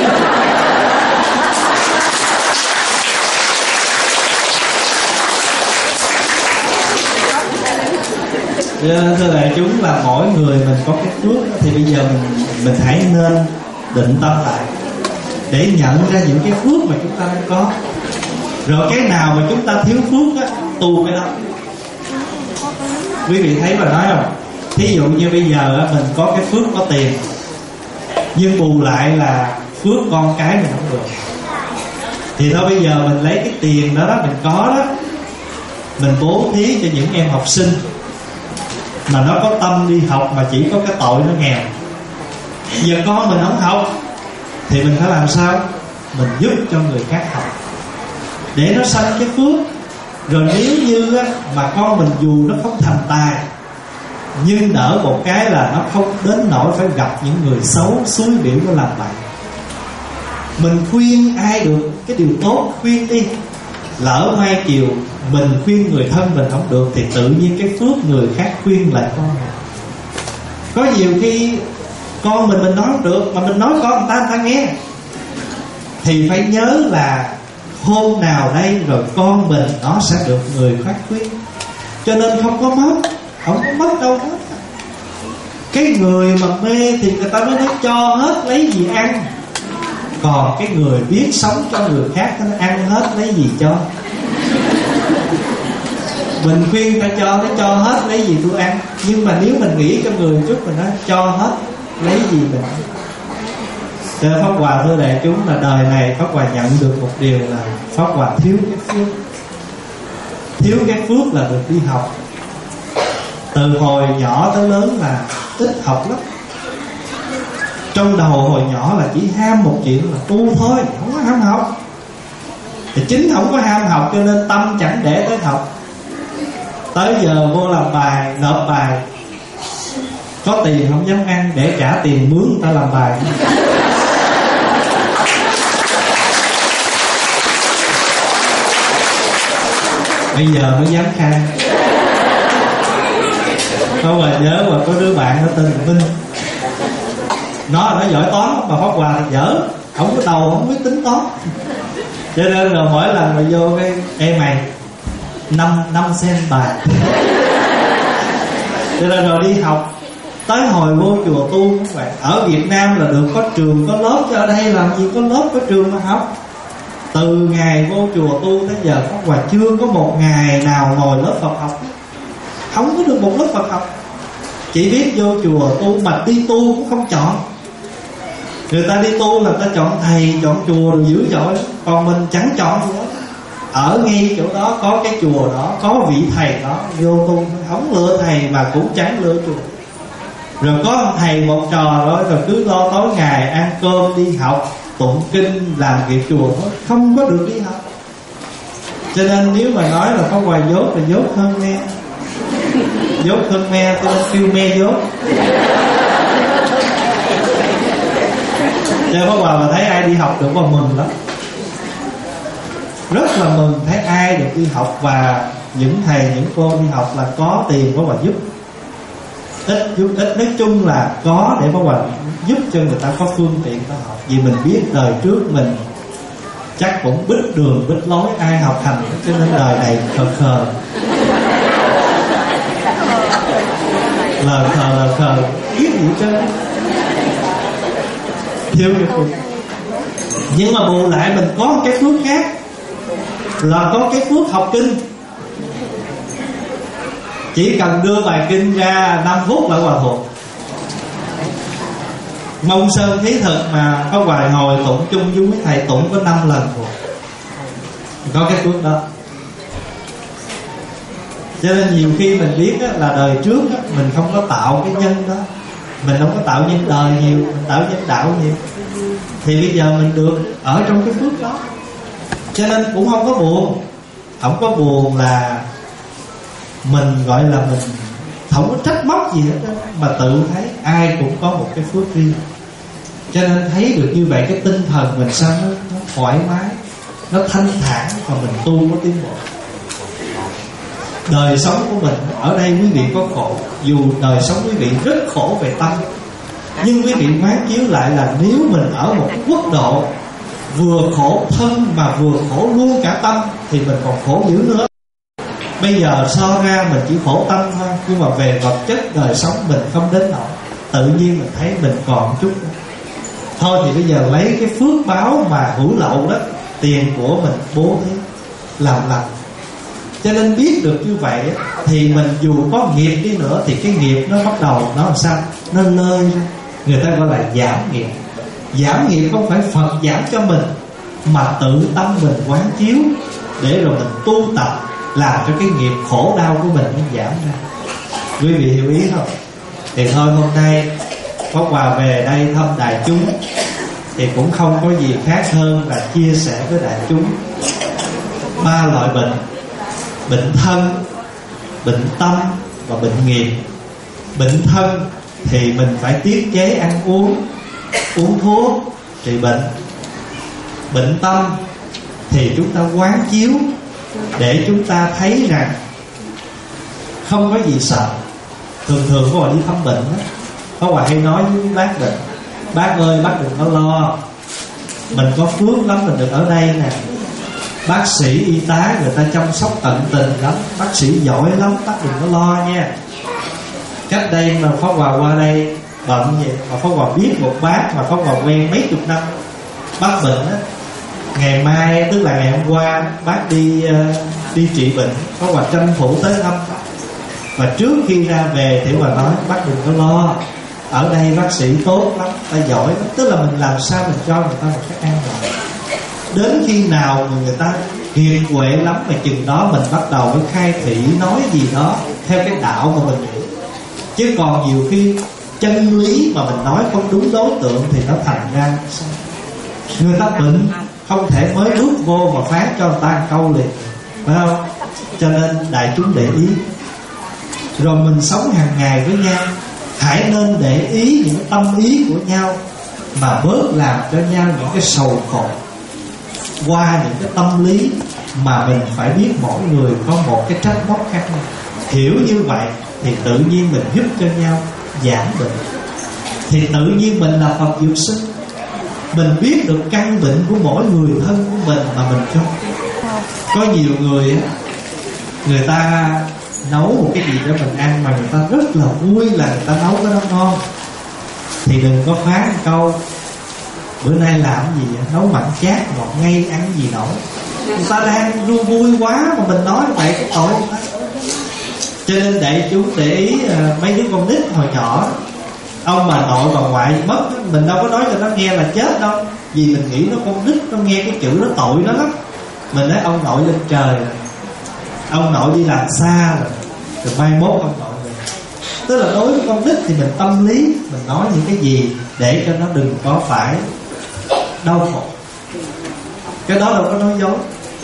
Thưa đại chúng, là mỗi người mình có cái phước, thì bây giờ mình hãy nên định tâm lại để nhận ra những cái phước mà chúng ta đang có. Rồi cái nào mà chúng ta thiếu phước á, tu cái đó. Quý vị thấy mà nói không? Thí dụ như bây giờ mình có cái phước có tiền, nhưng bù lại là phước con cái mình không được, thì thôi bây giờ mình lấy cái tiền đó mình có đó, mình bố thí cho những em học sinh mà nó có tâm đi học mà chỉ có cái tội nó nghèo. Giờ con mình không học thì mình phải làm sao? Mình giúp cho người khác học để nó sanh cái phước. Rồi nếu như mà con mình dù nó không thành tài, nhưng đỡ một cái là nó không đến nỗi phải gặp những người xấu xúi biểu nó làm bậy. Mình khuyên ai được cái điều tốt, khuyên đi. Lỡ mai chiều mình khuyên người thân mình không được, thì tự nhiên cái phước người khác khuyên lại con mình. Có nhiều khi con mình nói không được, mà mình nói con người ta nghe, thì phải nhớ là hôm nào đây rồi con mình nó sẽ được người khác khuyên. Cho nên không có mất đâu hết. Cái người mà mê thì người ta mới nói cho hết lấy gì ăn. Còn cái người biết sống cho người khác, nó ăn hết lấy gì cho. Mình khuyên ta cho hết lấy gì tôi ăn. Nhưng mà nếu mình nghĩ cho người chút, mình nói cho hết lấy gì mình ăn. Thưa Pháp Hòa, thưa đại chúng, là đời này Pháp Hòa nhận được một điều là Pháp Hòa thiếu cái phước. Thiếu cái phước là được đi học. Từ hồi nhỏ tới lớn là ít học lắm. Trong đầu hồi nhỏ là chỉ ham một chuyện là tu thôi, không có ham học. Thì chính không có ham học cho nên tâm chẳng để tới học. Tới giờ vô làm bài, nộp bài, có tiền không dám ăn để trả tiền mướn người ta làm bài. Bây giờ mới dám khai. Không mà nhớ mà có đứa bạn nó tên là Vinh. Nó giỏi toán mà Pháp Hòa thì dở, không có đầu, không biết tính toán. Cho nên là mỗi lần mà vô cái em mày 5 sen bài. Cho nên rồi đi học. Tới hồi vô chùa tu cũng vậy. Ở Việt Nam là được có trường có lớp, chứ ở đây làm gì có lớp có trường mà học. Từ ngày vô chùa tu tới giờ Pháp Hòa chưa có một ngày nào ngồi lớp Phật học. Không có được một lớp Phật học. Chỉ biết vô chùa tu, mà đi tu cũng không chọn. Người ta đi tu là ta chọn thầy, chọn chùa rồi dữ dội. Còn mình chẳng chọn gì đó. Ở ngay chỗ đó có cái chùa đó, có vị thầy đó, vô tu. Không lựa thầy mà cũng chẳng lựa chùa. Rồi có thầy một trò đó, rồi cứ lo tối ngày ăn cơm đi học, tụng kinh, làm việc chùa thôi, không có được đi học. Cho nên nếu mà nói là có Hòa dốt là dốt hơn me. Dốt hơn me, tôi nên kêu me dốt. Cho Pháp Hòa mà thấy ai đi học được mà mừng lắm. Rất là mừng thấy ai được đi học. Và những thầy, những cô đi học là có tiền Pháp Hòa giúp. Ít nói chung là có để Pháp Hòa giúp cho người ta có phương tiện ta học. Vì mình biết đời trước mình chắc cũng bít đường bít lối, ai học hành, cho nên đời này khờ lờ khờ biết gì trơn, thiếu cái phương. Nhưng mà bù lại mình có cái phước khác, là có cái phước học kinh. Chỉ cần đưa bài kinh ra 5 phút là hòa thuộc. Mông Sơn Thí Thực mà có vài hồi tụng chung với thầy tụng có 5 lần thuộc. Có cái phước đó. Cho nên nhiều khi mình biết là đời trước mình không có tạo cái nhân đó, mình không có tạo nhân đời nhiều, mình tạo nhân đạo nhiều, thì bây giờ mình được ở trong cái phước đó. Cho nên cũng không có buồn. Không có buồn là mình gọi là mình không có trách móc gì hết đó, mà tự thấy ai cũng có một cái phước riêng. Cho nên thấy được như vậy, cái tinh thần mình sao nó thoải mái, nó thanh thản, và mình tu có tiến bộ. Đời sống của mình ở đây quý vị có khổ, dù đời sống quý vị rất khổ về tâm, nhưng quý vị quán chiếu lại là nếu mình ở một quốc độ vừa khổ thân mà vừa khổ luôn cả tâm thì mình còn khổ dữ nữa. Bây giờ so ra mình chỉ khổ tâm thôi, nhưng mà về vật chất đời sống mình không đến nỗi. Tự nhiên mình thấy mình còn chút nữa. Thôi thì bây giờ lấy cái phước báo mà hữu lậu đó, tiền của mình bố thí làm lành. Cho nên biết được như vậy thì mình dù có nghiệp đi nữa thì cái nghiệp nó bắt đầu nó làm sao? Nó lơi ra. Người ta gọi là giảm nghiệp. Giảm nghiệp không phải Phật giảm cho mình, mà tự tâm mình quán chiếu để rồi mình tu tập làm cho cái nghiệp khổ đau của mình nó giảm ra. Quý vị hiểu ý không? Thì thôi hôm nay Pháp Hòa về đây thăm đại chúng thì cũng không có gì khác hơn là chia sẻ với đại chúng 3 loại bệnh: bệnh thân, bệnh tâm và bệnh nghiệp. Bệnh thân thì mình phải tiết chế ăn uống, uống thuốc trị bệnh. Bệnh tâm thì chúng ta quán chiếu để chúng ta thấy rằng không có gì sợ. Thường thường có đi thăm bệnh đó, có Hòa hay nói với bác bệnh: bác ơi, bác đừng có lo, mình có phước lắm, mình được ở đây nè. Bác sĩ y tá người ta chăm sóc tận tình lắm, bác sĩ giỏi lắm, bác đừng có lo nha. Cách đây mà Pháp Hòa qua đây bận vậy mà Pháp Hòa biết một bác mà Pháp Hòa quen mấy chục năm, bác bệnh á, ngày mai tức là ngày hôm qua bác đi trị bệnh, Pháp Hòa tranh thủ tới thăm. Và trước khi ra về thì Hòa nói: bác đừng có lo, ở đây bác sĩ tốt lắm, ta giỏi lắm. Tức là mình làm sao mình cho người ta một cái an toàn. Đến khi nào người ta hiền huệ lắm mà chừng đó mình bắt đầu với khai thị nói gì đó theo cái đạo mà mình hiểu. Chứ còn nhiều khi chân lý mà mình nói không đúng đối tượng thì nó thành ra sao? Người ta bệnh không thể mới bước vô mà phán cho người ta một câu liền, phải không? Cho nên đại chúng để ý. Rồi mình sống hàng ngày với nhau, hãy nên để ý những tâm ý của nhau, mà bớt làm cho nhau những cái sầu khổ qua những cái tâm lý mà mình phải biết mỗi người có một cái trách móc khác nhau. Hiểu như vậy thì tự nhiên mình giúp cho nhau giảm bệnh. Thì tự nhiên mình là Phật Dược Sư, mình biết được căn bệnh của mỗi người thân của mình mà mình cho. Có nhiều người người ta nấu một cái gì để mình ăn mà người ta rất là vui là người ta nấu cái đó ngon, thì đừng có phán một câu: bữa nay làm gì vậy? Nấu mặn chát ngọt ngây ăn gì nổi. Người ta đang vui quá mà mình nói vậy cái tội người ta. Cho nên đại chúng để ý mấy đứa con nít hồi nhỏ, ông bà nội bà ngoại mất, mình đâu có nói cho nó nghe là chết đâu, vì mình nghĩ nó con nít, nó nghe cái chữ nó tội nó lắm. Mình nói ông nội lên trời rồi, ông nội đi làm xa rồi mai mốt ông nội về. Tức là đối với con nít thì mình tâm lý, mình nói những cái gì để cho nó đừng có phải đau khổ. Cái đó đâu có nói dối.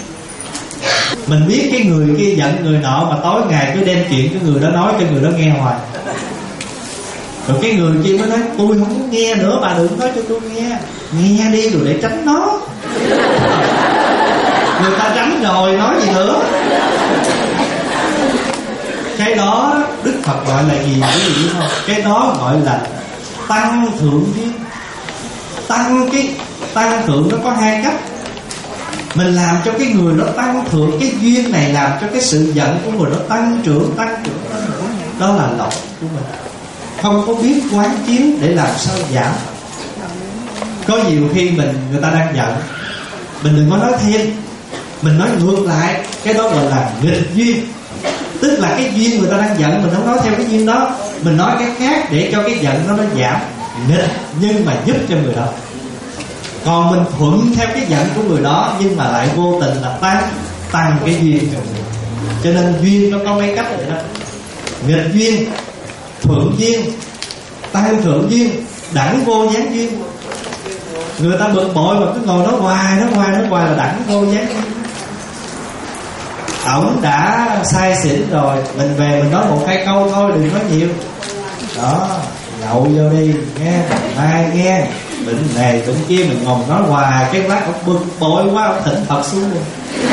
Mình biết cái người kia giận người nọ mà tối ngày cứ đem chuyện cái người đó nói cho người đó nghe hoài. Rồi cái người kia mới nói: tôi không có nghe nữa, bà đừng nói cho tôi nghe. Nghe đi rồi để tránh nó. Người ta tránh rồi nói gì nữa. Cái đó Đức Phật gọi là gì quý vị biết không? Cái đó gọi là tăng thượng duyên. Tăng thượng nó có hai cách. Mình làm cho cái người nó tăng thượng, cái duyên này làm cho cái sự giận của người nó tăng trưởng. Đó là lỗi của mình, không có biết quán chiếu để làm sao giảm. Có nhiều khi người ta đang giận, mình đừng có nói thêm, mình nói ngược lại, cái đó gọi là nghịch duyên. Tức là cái duyên người ta đang giận, mình không nói theo cái duyên đó, mình nói cái khác để cho cái giận nó giảm. Nghịch nhưng mà giúp cho người đó. Còn mình thuận theo cái giận của người đó nhưng mà lại vô tình là tăng cái duyên cho người. Cho nên duyên nó có mấy cách vậy đó: nghịch duyên, thuận duyên, tăng thượng duyên, đẳng vô gián duyên. Người ta bực bội mà cứ ngồi nói hoài là đẳng vô gián duyên. Ổng đã say xỉn rồi, mình về mình nói một hai câu thôi, đừng nói nhiều. Đó, nhậu vô đi nghe, mai nghe, bệnh này bệnh kia, mình ngồi nói hoài, cái lát ổng bực bội quá, ổng thỉnh Phật xuống luôn.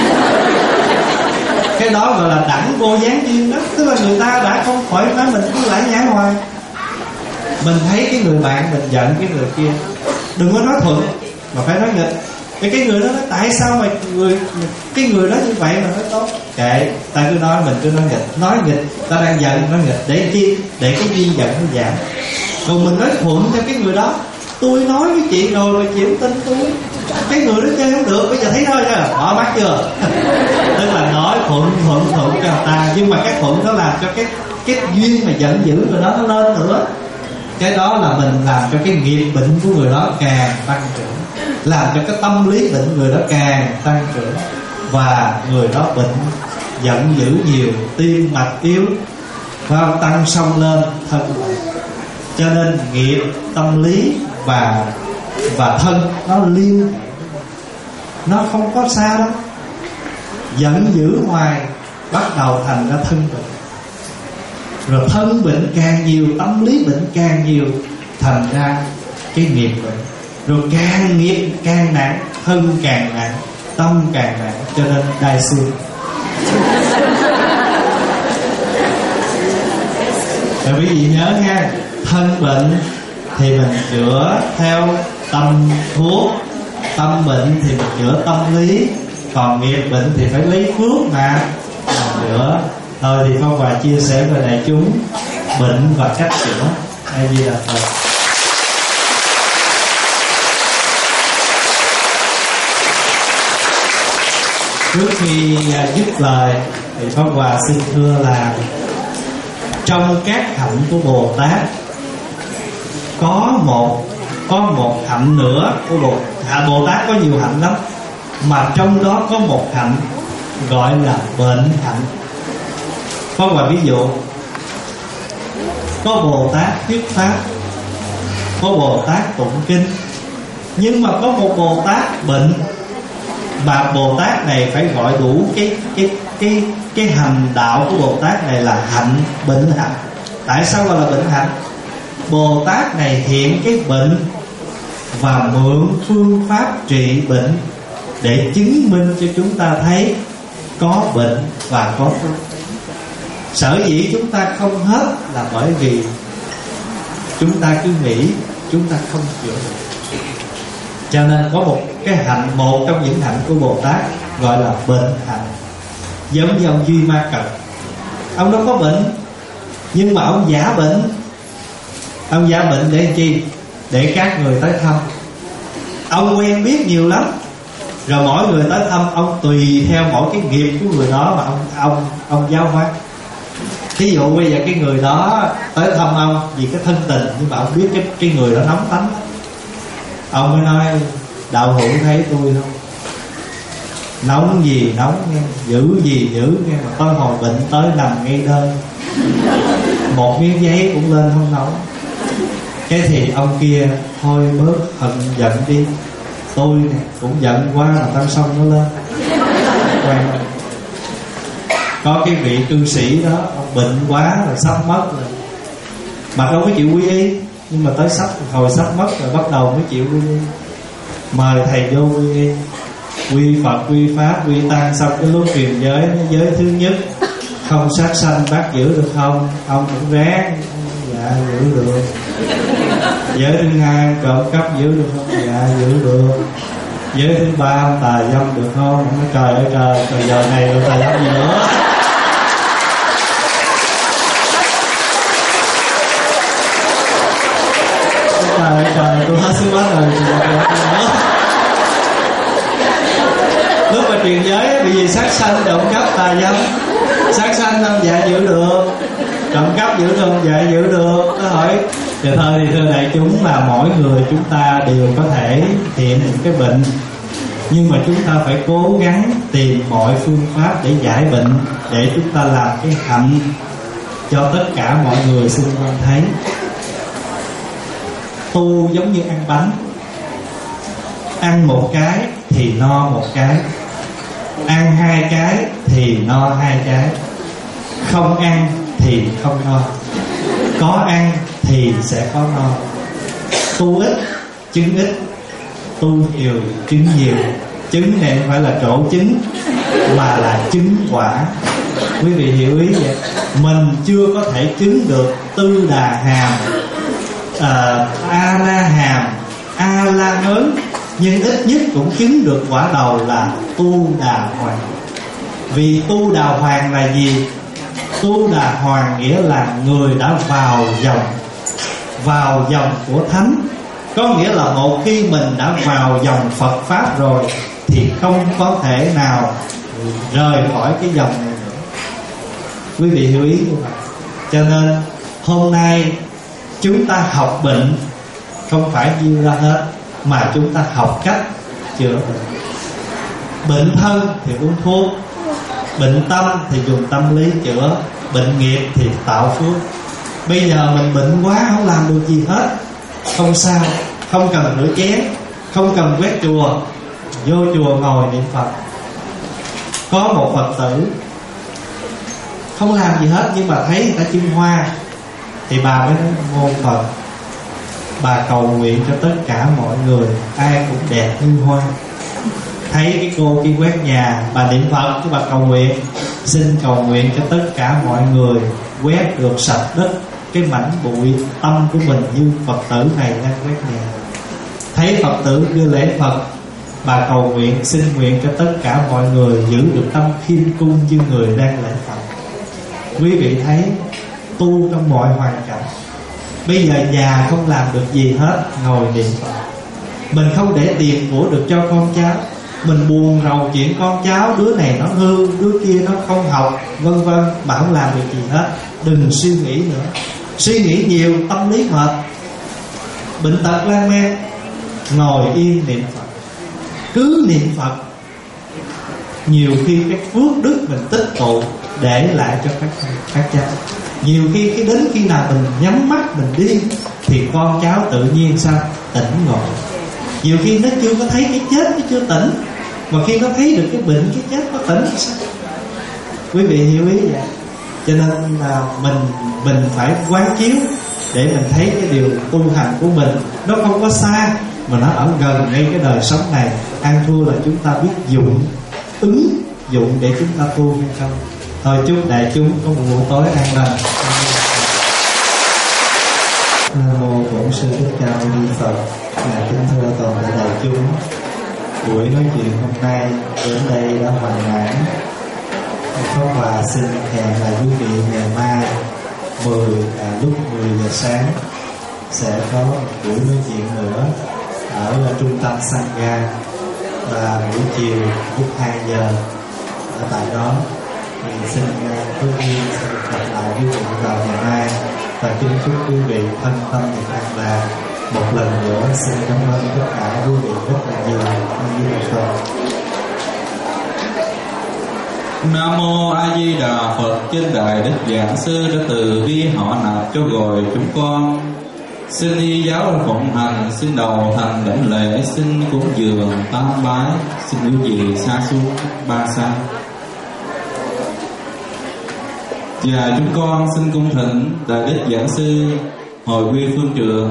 Cái đó gọi là đẳng vô gián duyên đó. Tức là người ta đã không khỏi nói mình cứ lải nhải hoài. Mình thấy cái người bạn mình giận cái người kia, đừng có nói thuận mà phải nói nghịch. Cái người đó nói tại sao mà cái người đó như vậy mà nói tốt. Kệ, ta cứ nói, mình cứ nói nghịch, ta đang giận nói nghịch để chi? Để cái duyên giận nó giảm. Còn mình nói thuận cho cái người đó, tôi nói với chị rồi mà chị không tin tôi, cái người đó chơi không được, bây giờ thấy thôi chưa, bỏ mắt chưa? Tức là nói thuận cho người ta, nhưng mà cái thuận đó làm cho cái duyên mà giận dữ người đó nó lên nữa. Cái đó là mình làm cho cái nghiệp bệnh của người đó càng tăng trưởng, làm cho cái tâm lý bệnh người đó càng tăng trưởng, và người đó bệnh giận dữ nhiều, tim mạch yếu, tăng sông lên thân. Cho nên nghiệp, tâm lý và thân nó liên, nó không có xa đâu. Giận dữ hoài bắt đầu thành ra thân bệnh, rồi thân bệnh càng nhiều, tâm lý bệnh càng nhiều, thành ra cái nghiệp bệnh. Rồi càng nghiệp càng nặng, thân càng nặng, tâm càng nặng, cho nên đai xương. Rồi quý vị nhớ nha, thân bệnh thì mình chữa theo tâm thuốc, tâm bệnh thì mình chữa tâm lý, còn nghiệp bệnh thì phải lấy phước mà chữa. Thôi thì Pháp Hòa chia sẻ với đại chúng bệnh và cách chữa. A Di Đà Phật. Trước khi dứt lời thì Pháp Hòa xin thưa là trong các hạnh của Bồ Tát có một hạnh nữa của Bồ Tát. Có nhiều hạnh lắm, mà trong đó có một hạnh gọi là bệnh hạnh. Có một ví dụ, có Bồ Tát thuyết pháp, có Bồ Tát tụng kinh, nhưng mà có một Bồ Tát bệnh, mà Bồ Tát này phải gọi đủ cái hành đạo của Bồ Tát này là hạnh bệnh hạnh. Tại sao gọi là bệnh hạnh? Bồ Tát này hiện cái bệnh và mượn phương pháp trị bệnh để chứng minh cho chúng ta thấy có bệnh và có phước. Sở dĩ chúng ta không hết là bởi vì chúng ta cứ nghĩ chúng ta không chữa được. Cho nên có một cái hạnh, một trong những hạnh của Bồ Tát gọi là bệnh hạnh. Giống như ông Duy Ma Cật, ông đâu có bệnh, nhưng mà ông giả bệnh. Ông giả bệnh để chi? Để các người tới thăm. Ông quen biết nhiều lắm, rồi mỗi người tới thăm ông tùy theo mỗi cái nghiệp của người đó mà ông giáo hóa. Thí dụ bây giờ cái người đó tới thăm ông vì cái thân tình, nhưng mà ông biết cái người đó nóng tánh, ông mới nói đạo hữu thấy tôi không, nóng gì nóng nghe, dữ gì dữ nghe, mà tôi hồi bệnh tới nằm ngay đơn, một miếng giấy cũng lên không nổi. Cái thì ông kia thôi bớt hận giận đi, tôi nè cũng giận quá mà tâm sông nó lên. Quen. Có cái vị cư sĩ đó, ông bệnh quá rồi sắp mất rồi, mà đâu có chịu quy y, nhưng mà tới hồi sắp mất rồi bắt đầu mới chịu quy y. Mời thầy vô quy y, quy Phật, quy Pháp, quy Tăng. Xong cái lúc truyền giới, giới thứ nhất không sát sanh, bác giữ được không? Ông cũng ráng, dạ giữ được. Giới thứ hai trộm cắp giữ được không? Dạ giữ được. Giới thứ ba ông tà dâm được không? Ông nói trời ơi trời, rồi giờ này rồi tà dâm gì nữa? Trời ơi trời, tôi hết sức quá rồi. gì sát sanh trộm cắp tà dâm. Sát sanh không dạ giữ được, trộm cắp giữ không dạ giữ được. Nó hỏi thì thôi thì thưa đại chúng là mỗi người chúng ta đều có thể hiện những cái bệnh, nhưng mà chúng ta phải cố gắng tìm mọi phương pháp để giải bệnh, để chúng ta làm cái hạnh cho tất cả mọi người xung quanh thấy. Tu giống như ăn bánh, ăn một cái thì no một cái, ăn hai cái thì no hai cái, không ăn thì không no, có ăn thì sẽ có no. Tu ít trứng ít, tu nhiều trứng nhiều. Trứng này không phải là trổ trứng mà là trứng quả. Quý vị hiểu ý vậy? Mình chưa có thể chứng được Tư Đà Hàm, A La Hàm, A La Hớn, nhưng ít nhất cũng chứng được quả đầu là Tu Đà Hoàng. Vì Tu Đà Hoàng là gì? Tu Đà Hoàng nghĩa là người đã vào dòng của Thánh. Có nghĩa là một khi mình đã vào dòng Phật Pháp rồi thì không có thể nào rời khỏi cái dòng này nữa. Quý vị hiểu ý không ạ? Cho nên hôm nay chúng ta học bệnh không phải diêu ra hết, mà chúng ta học cách chữa bệnh. Bệnh thân thì uống thuốc, bệnh tâm thì dùng tâm lý chữa, bệnh nghiệp thì tạo phước. Bây giờ mình bệnh quá không làm được gì hết, không sao, không cần rửa chén, không cần quét chùa, vô chùa ngồi niệm Phật. Có một Phật tử không làm gì hết nhưng mà thấy người ta chưng hoa thì bà mới nói mô Phật, bà cầu nguyện cho tất cả mọi người ai cũng đẹp như hoa. Thấy cái cô kia quét nhà, bà niệm Phật chứ bà cầu nguyện, xin cầu nguyện cho tất cả mọi người quét được sạch đất cái mảnh bụi tâm của mình như Phật tử này đang quét nhà. Thấy Phật tử đưa lễ Phật, bà cầu nguyện xin nguyện cho tất cả mọi người giữ được tâm khiêm cung như người đang lễ Phật. Quý vị thấy tu trong mọi hoàn cảnh. Bây giờ già không làm được gì hết, ngồi niệm Phật. Mình không để tiền của được cho con cháu, mình buồn rầu chuyện con cháu, đứa này nó hư, đứa kia nó không học, vân vân, mà không làm được gì hết. Đừng suy nghĩ nữa. Suy nghĩ nhiều tâm lý mệt, bệnh tật lan man. Ngồi yên niệm Phật, cứ niệm Phật. Nhiều khi cái phước đức mình tích tụ để lại cho các cháu. Nhiều khi đến khi nào mình nhắm mắt mình đi thì con cháu tự nhiên sao tỉnh ngộ. Nhiều khi nó chưa có thấy cái chết, nó chưa tỉnh, mà khi nó thấy được cái bệnh, cái chết nó tỉnh thì sao? Quý vị hiểu ý vậy? Cho nên là mình phải quán chiếu để mình thấy cái điều tu hành của mình nó không có xa, mà nó ở gần ngay cái đời sống này. Ăn thua là chúng ta biết ứng dụng để chúng ta tu hay không. Thôi chúc đại chúng có một buổi tối an lành. Nam mô Bổn Sư Thích Ca Mâu Ni Phật. Kính thưa toàn thể đại chúng, buổi nói chuyện hôm nay đến đây đã hoàn mãn. Pháp Hòa xin hẹn là quý vị ngày mai lúc 10 giờ sáng sẽ có một buổi nói chuyện nữa ở trung tâm Sangha, và buổi chiều lúc 2 giờ ở tại đó. Thì xin quý vị sẽ được gặp lại quý vị vào ngày mai, và kính chúc quý vị thân tâm được an lạc. Một lần nữa xin cảm ơn tất cả quý vị rất là nhiều. Nam mô A Di Đà Phật. Trên đài Đức Giảng Sư đã từ bi họ nạp cho gọi chúng con. Xin y giáo phụng hành, xin đầu thành đảnh lễ, xin cúng dường tam bái, xin quý vị xa xuống ba sa. Và chúng con xin cung thỉnh Đại Đức Giảng Sư hồi quy phương trường.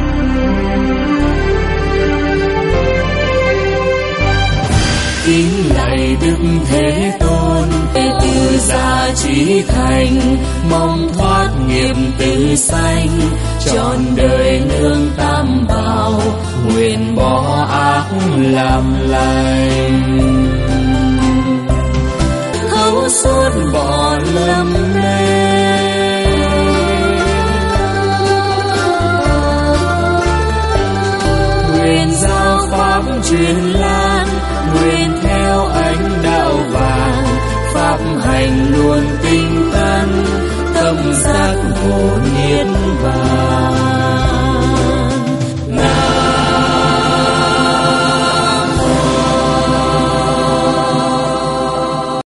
Kính lạy Đức Thế Tôn, đệ tử gia trí thành, mong thoát nghiệp tử sanh, trọn đời nương tam bảo, nguyện bỏ ác làm lành. Thấu suốt bỏ lầm mê, nguyện giao pháp truyền lại.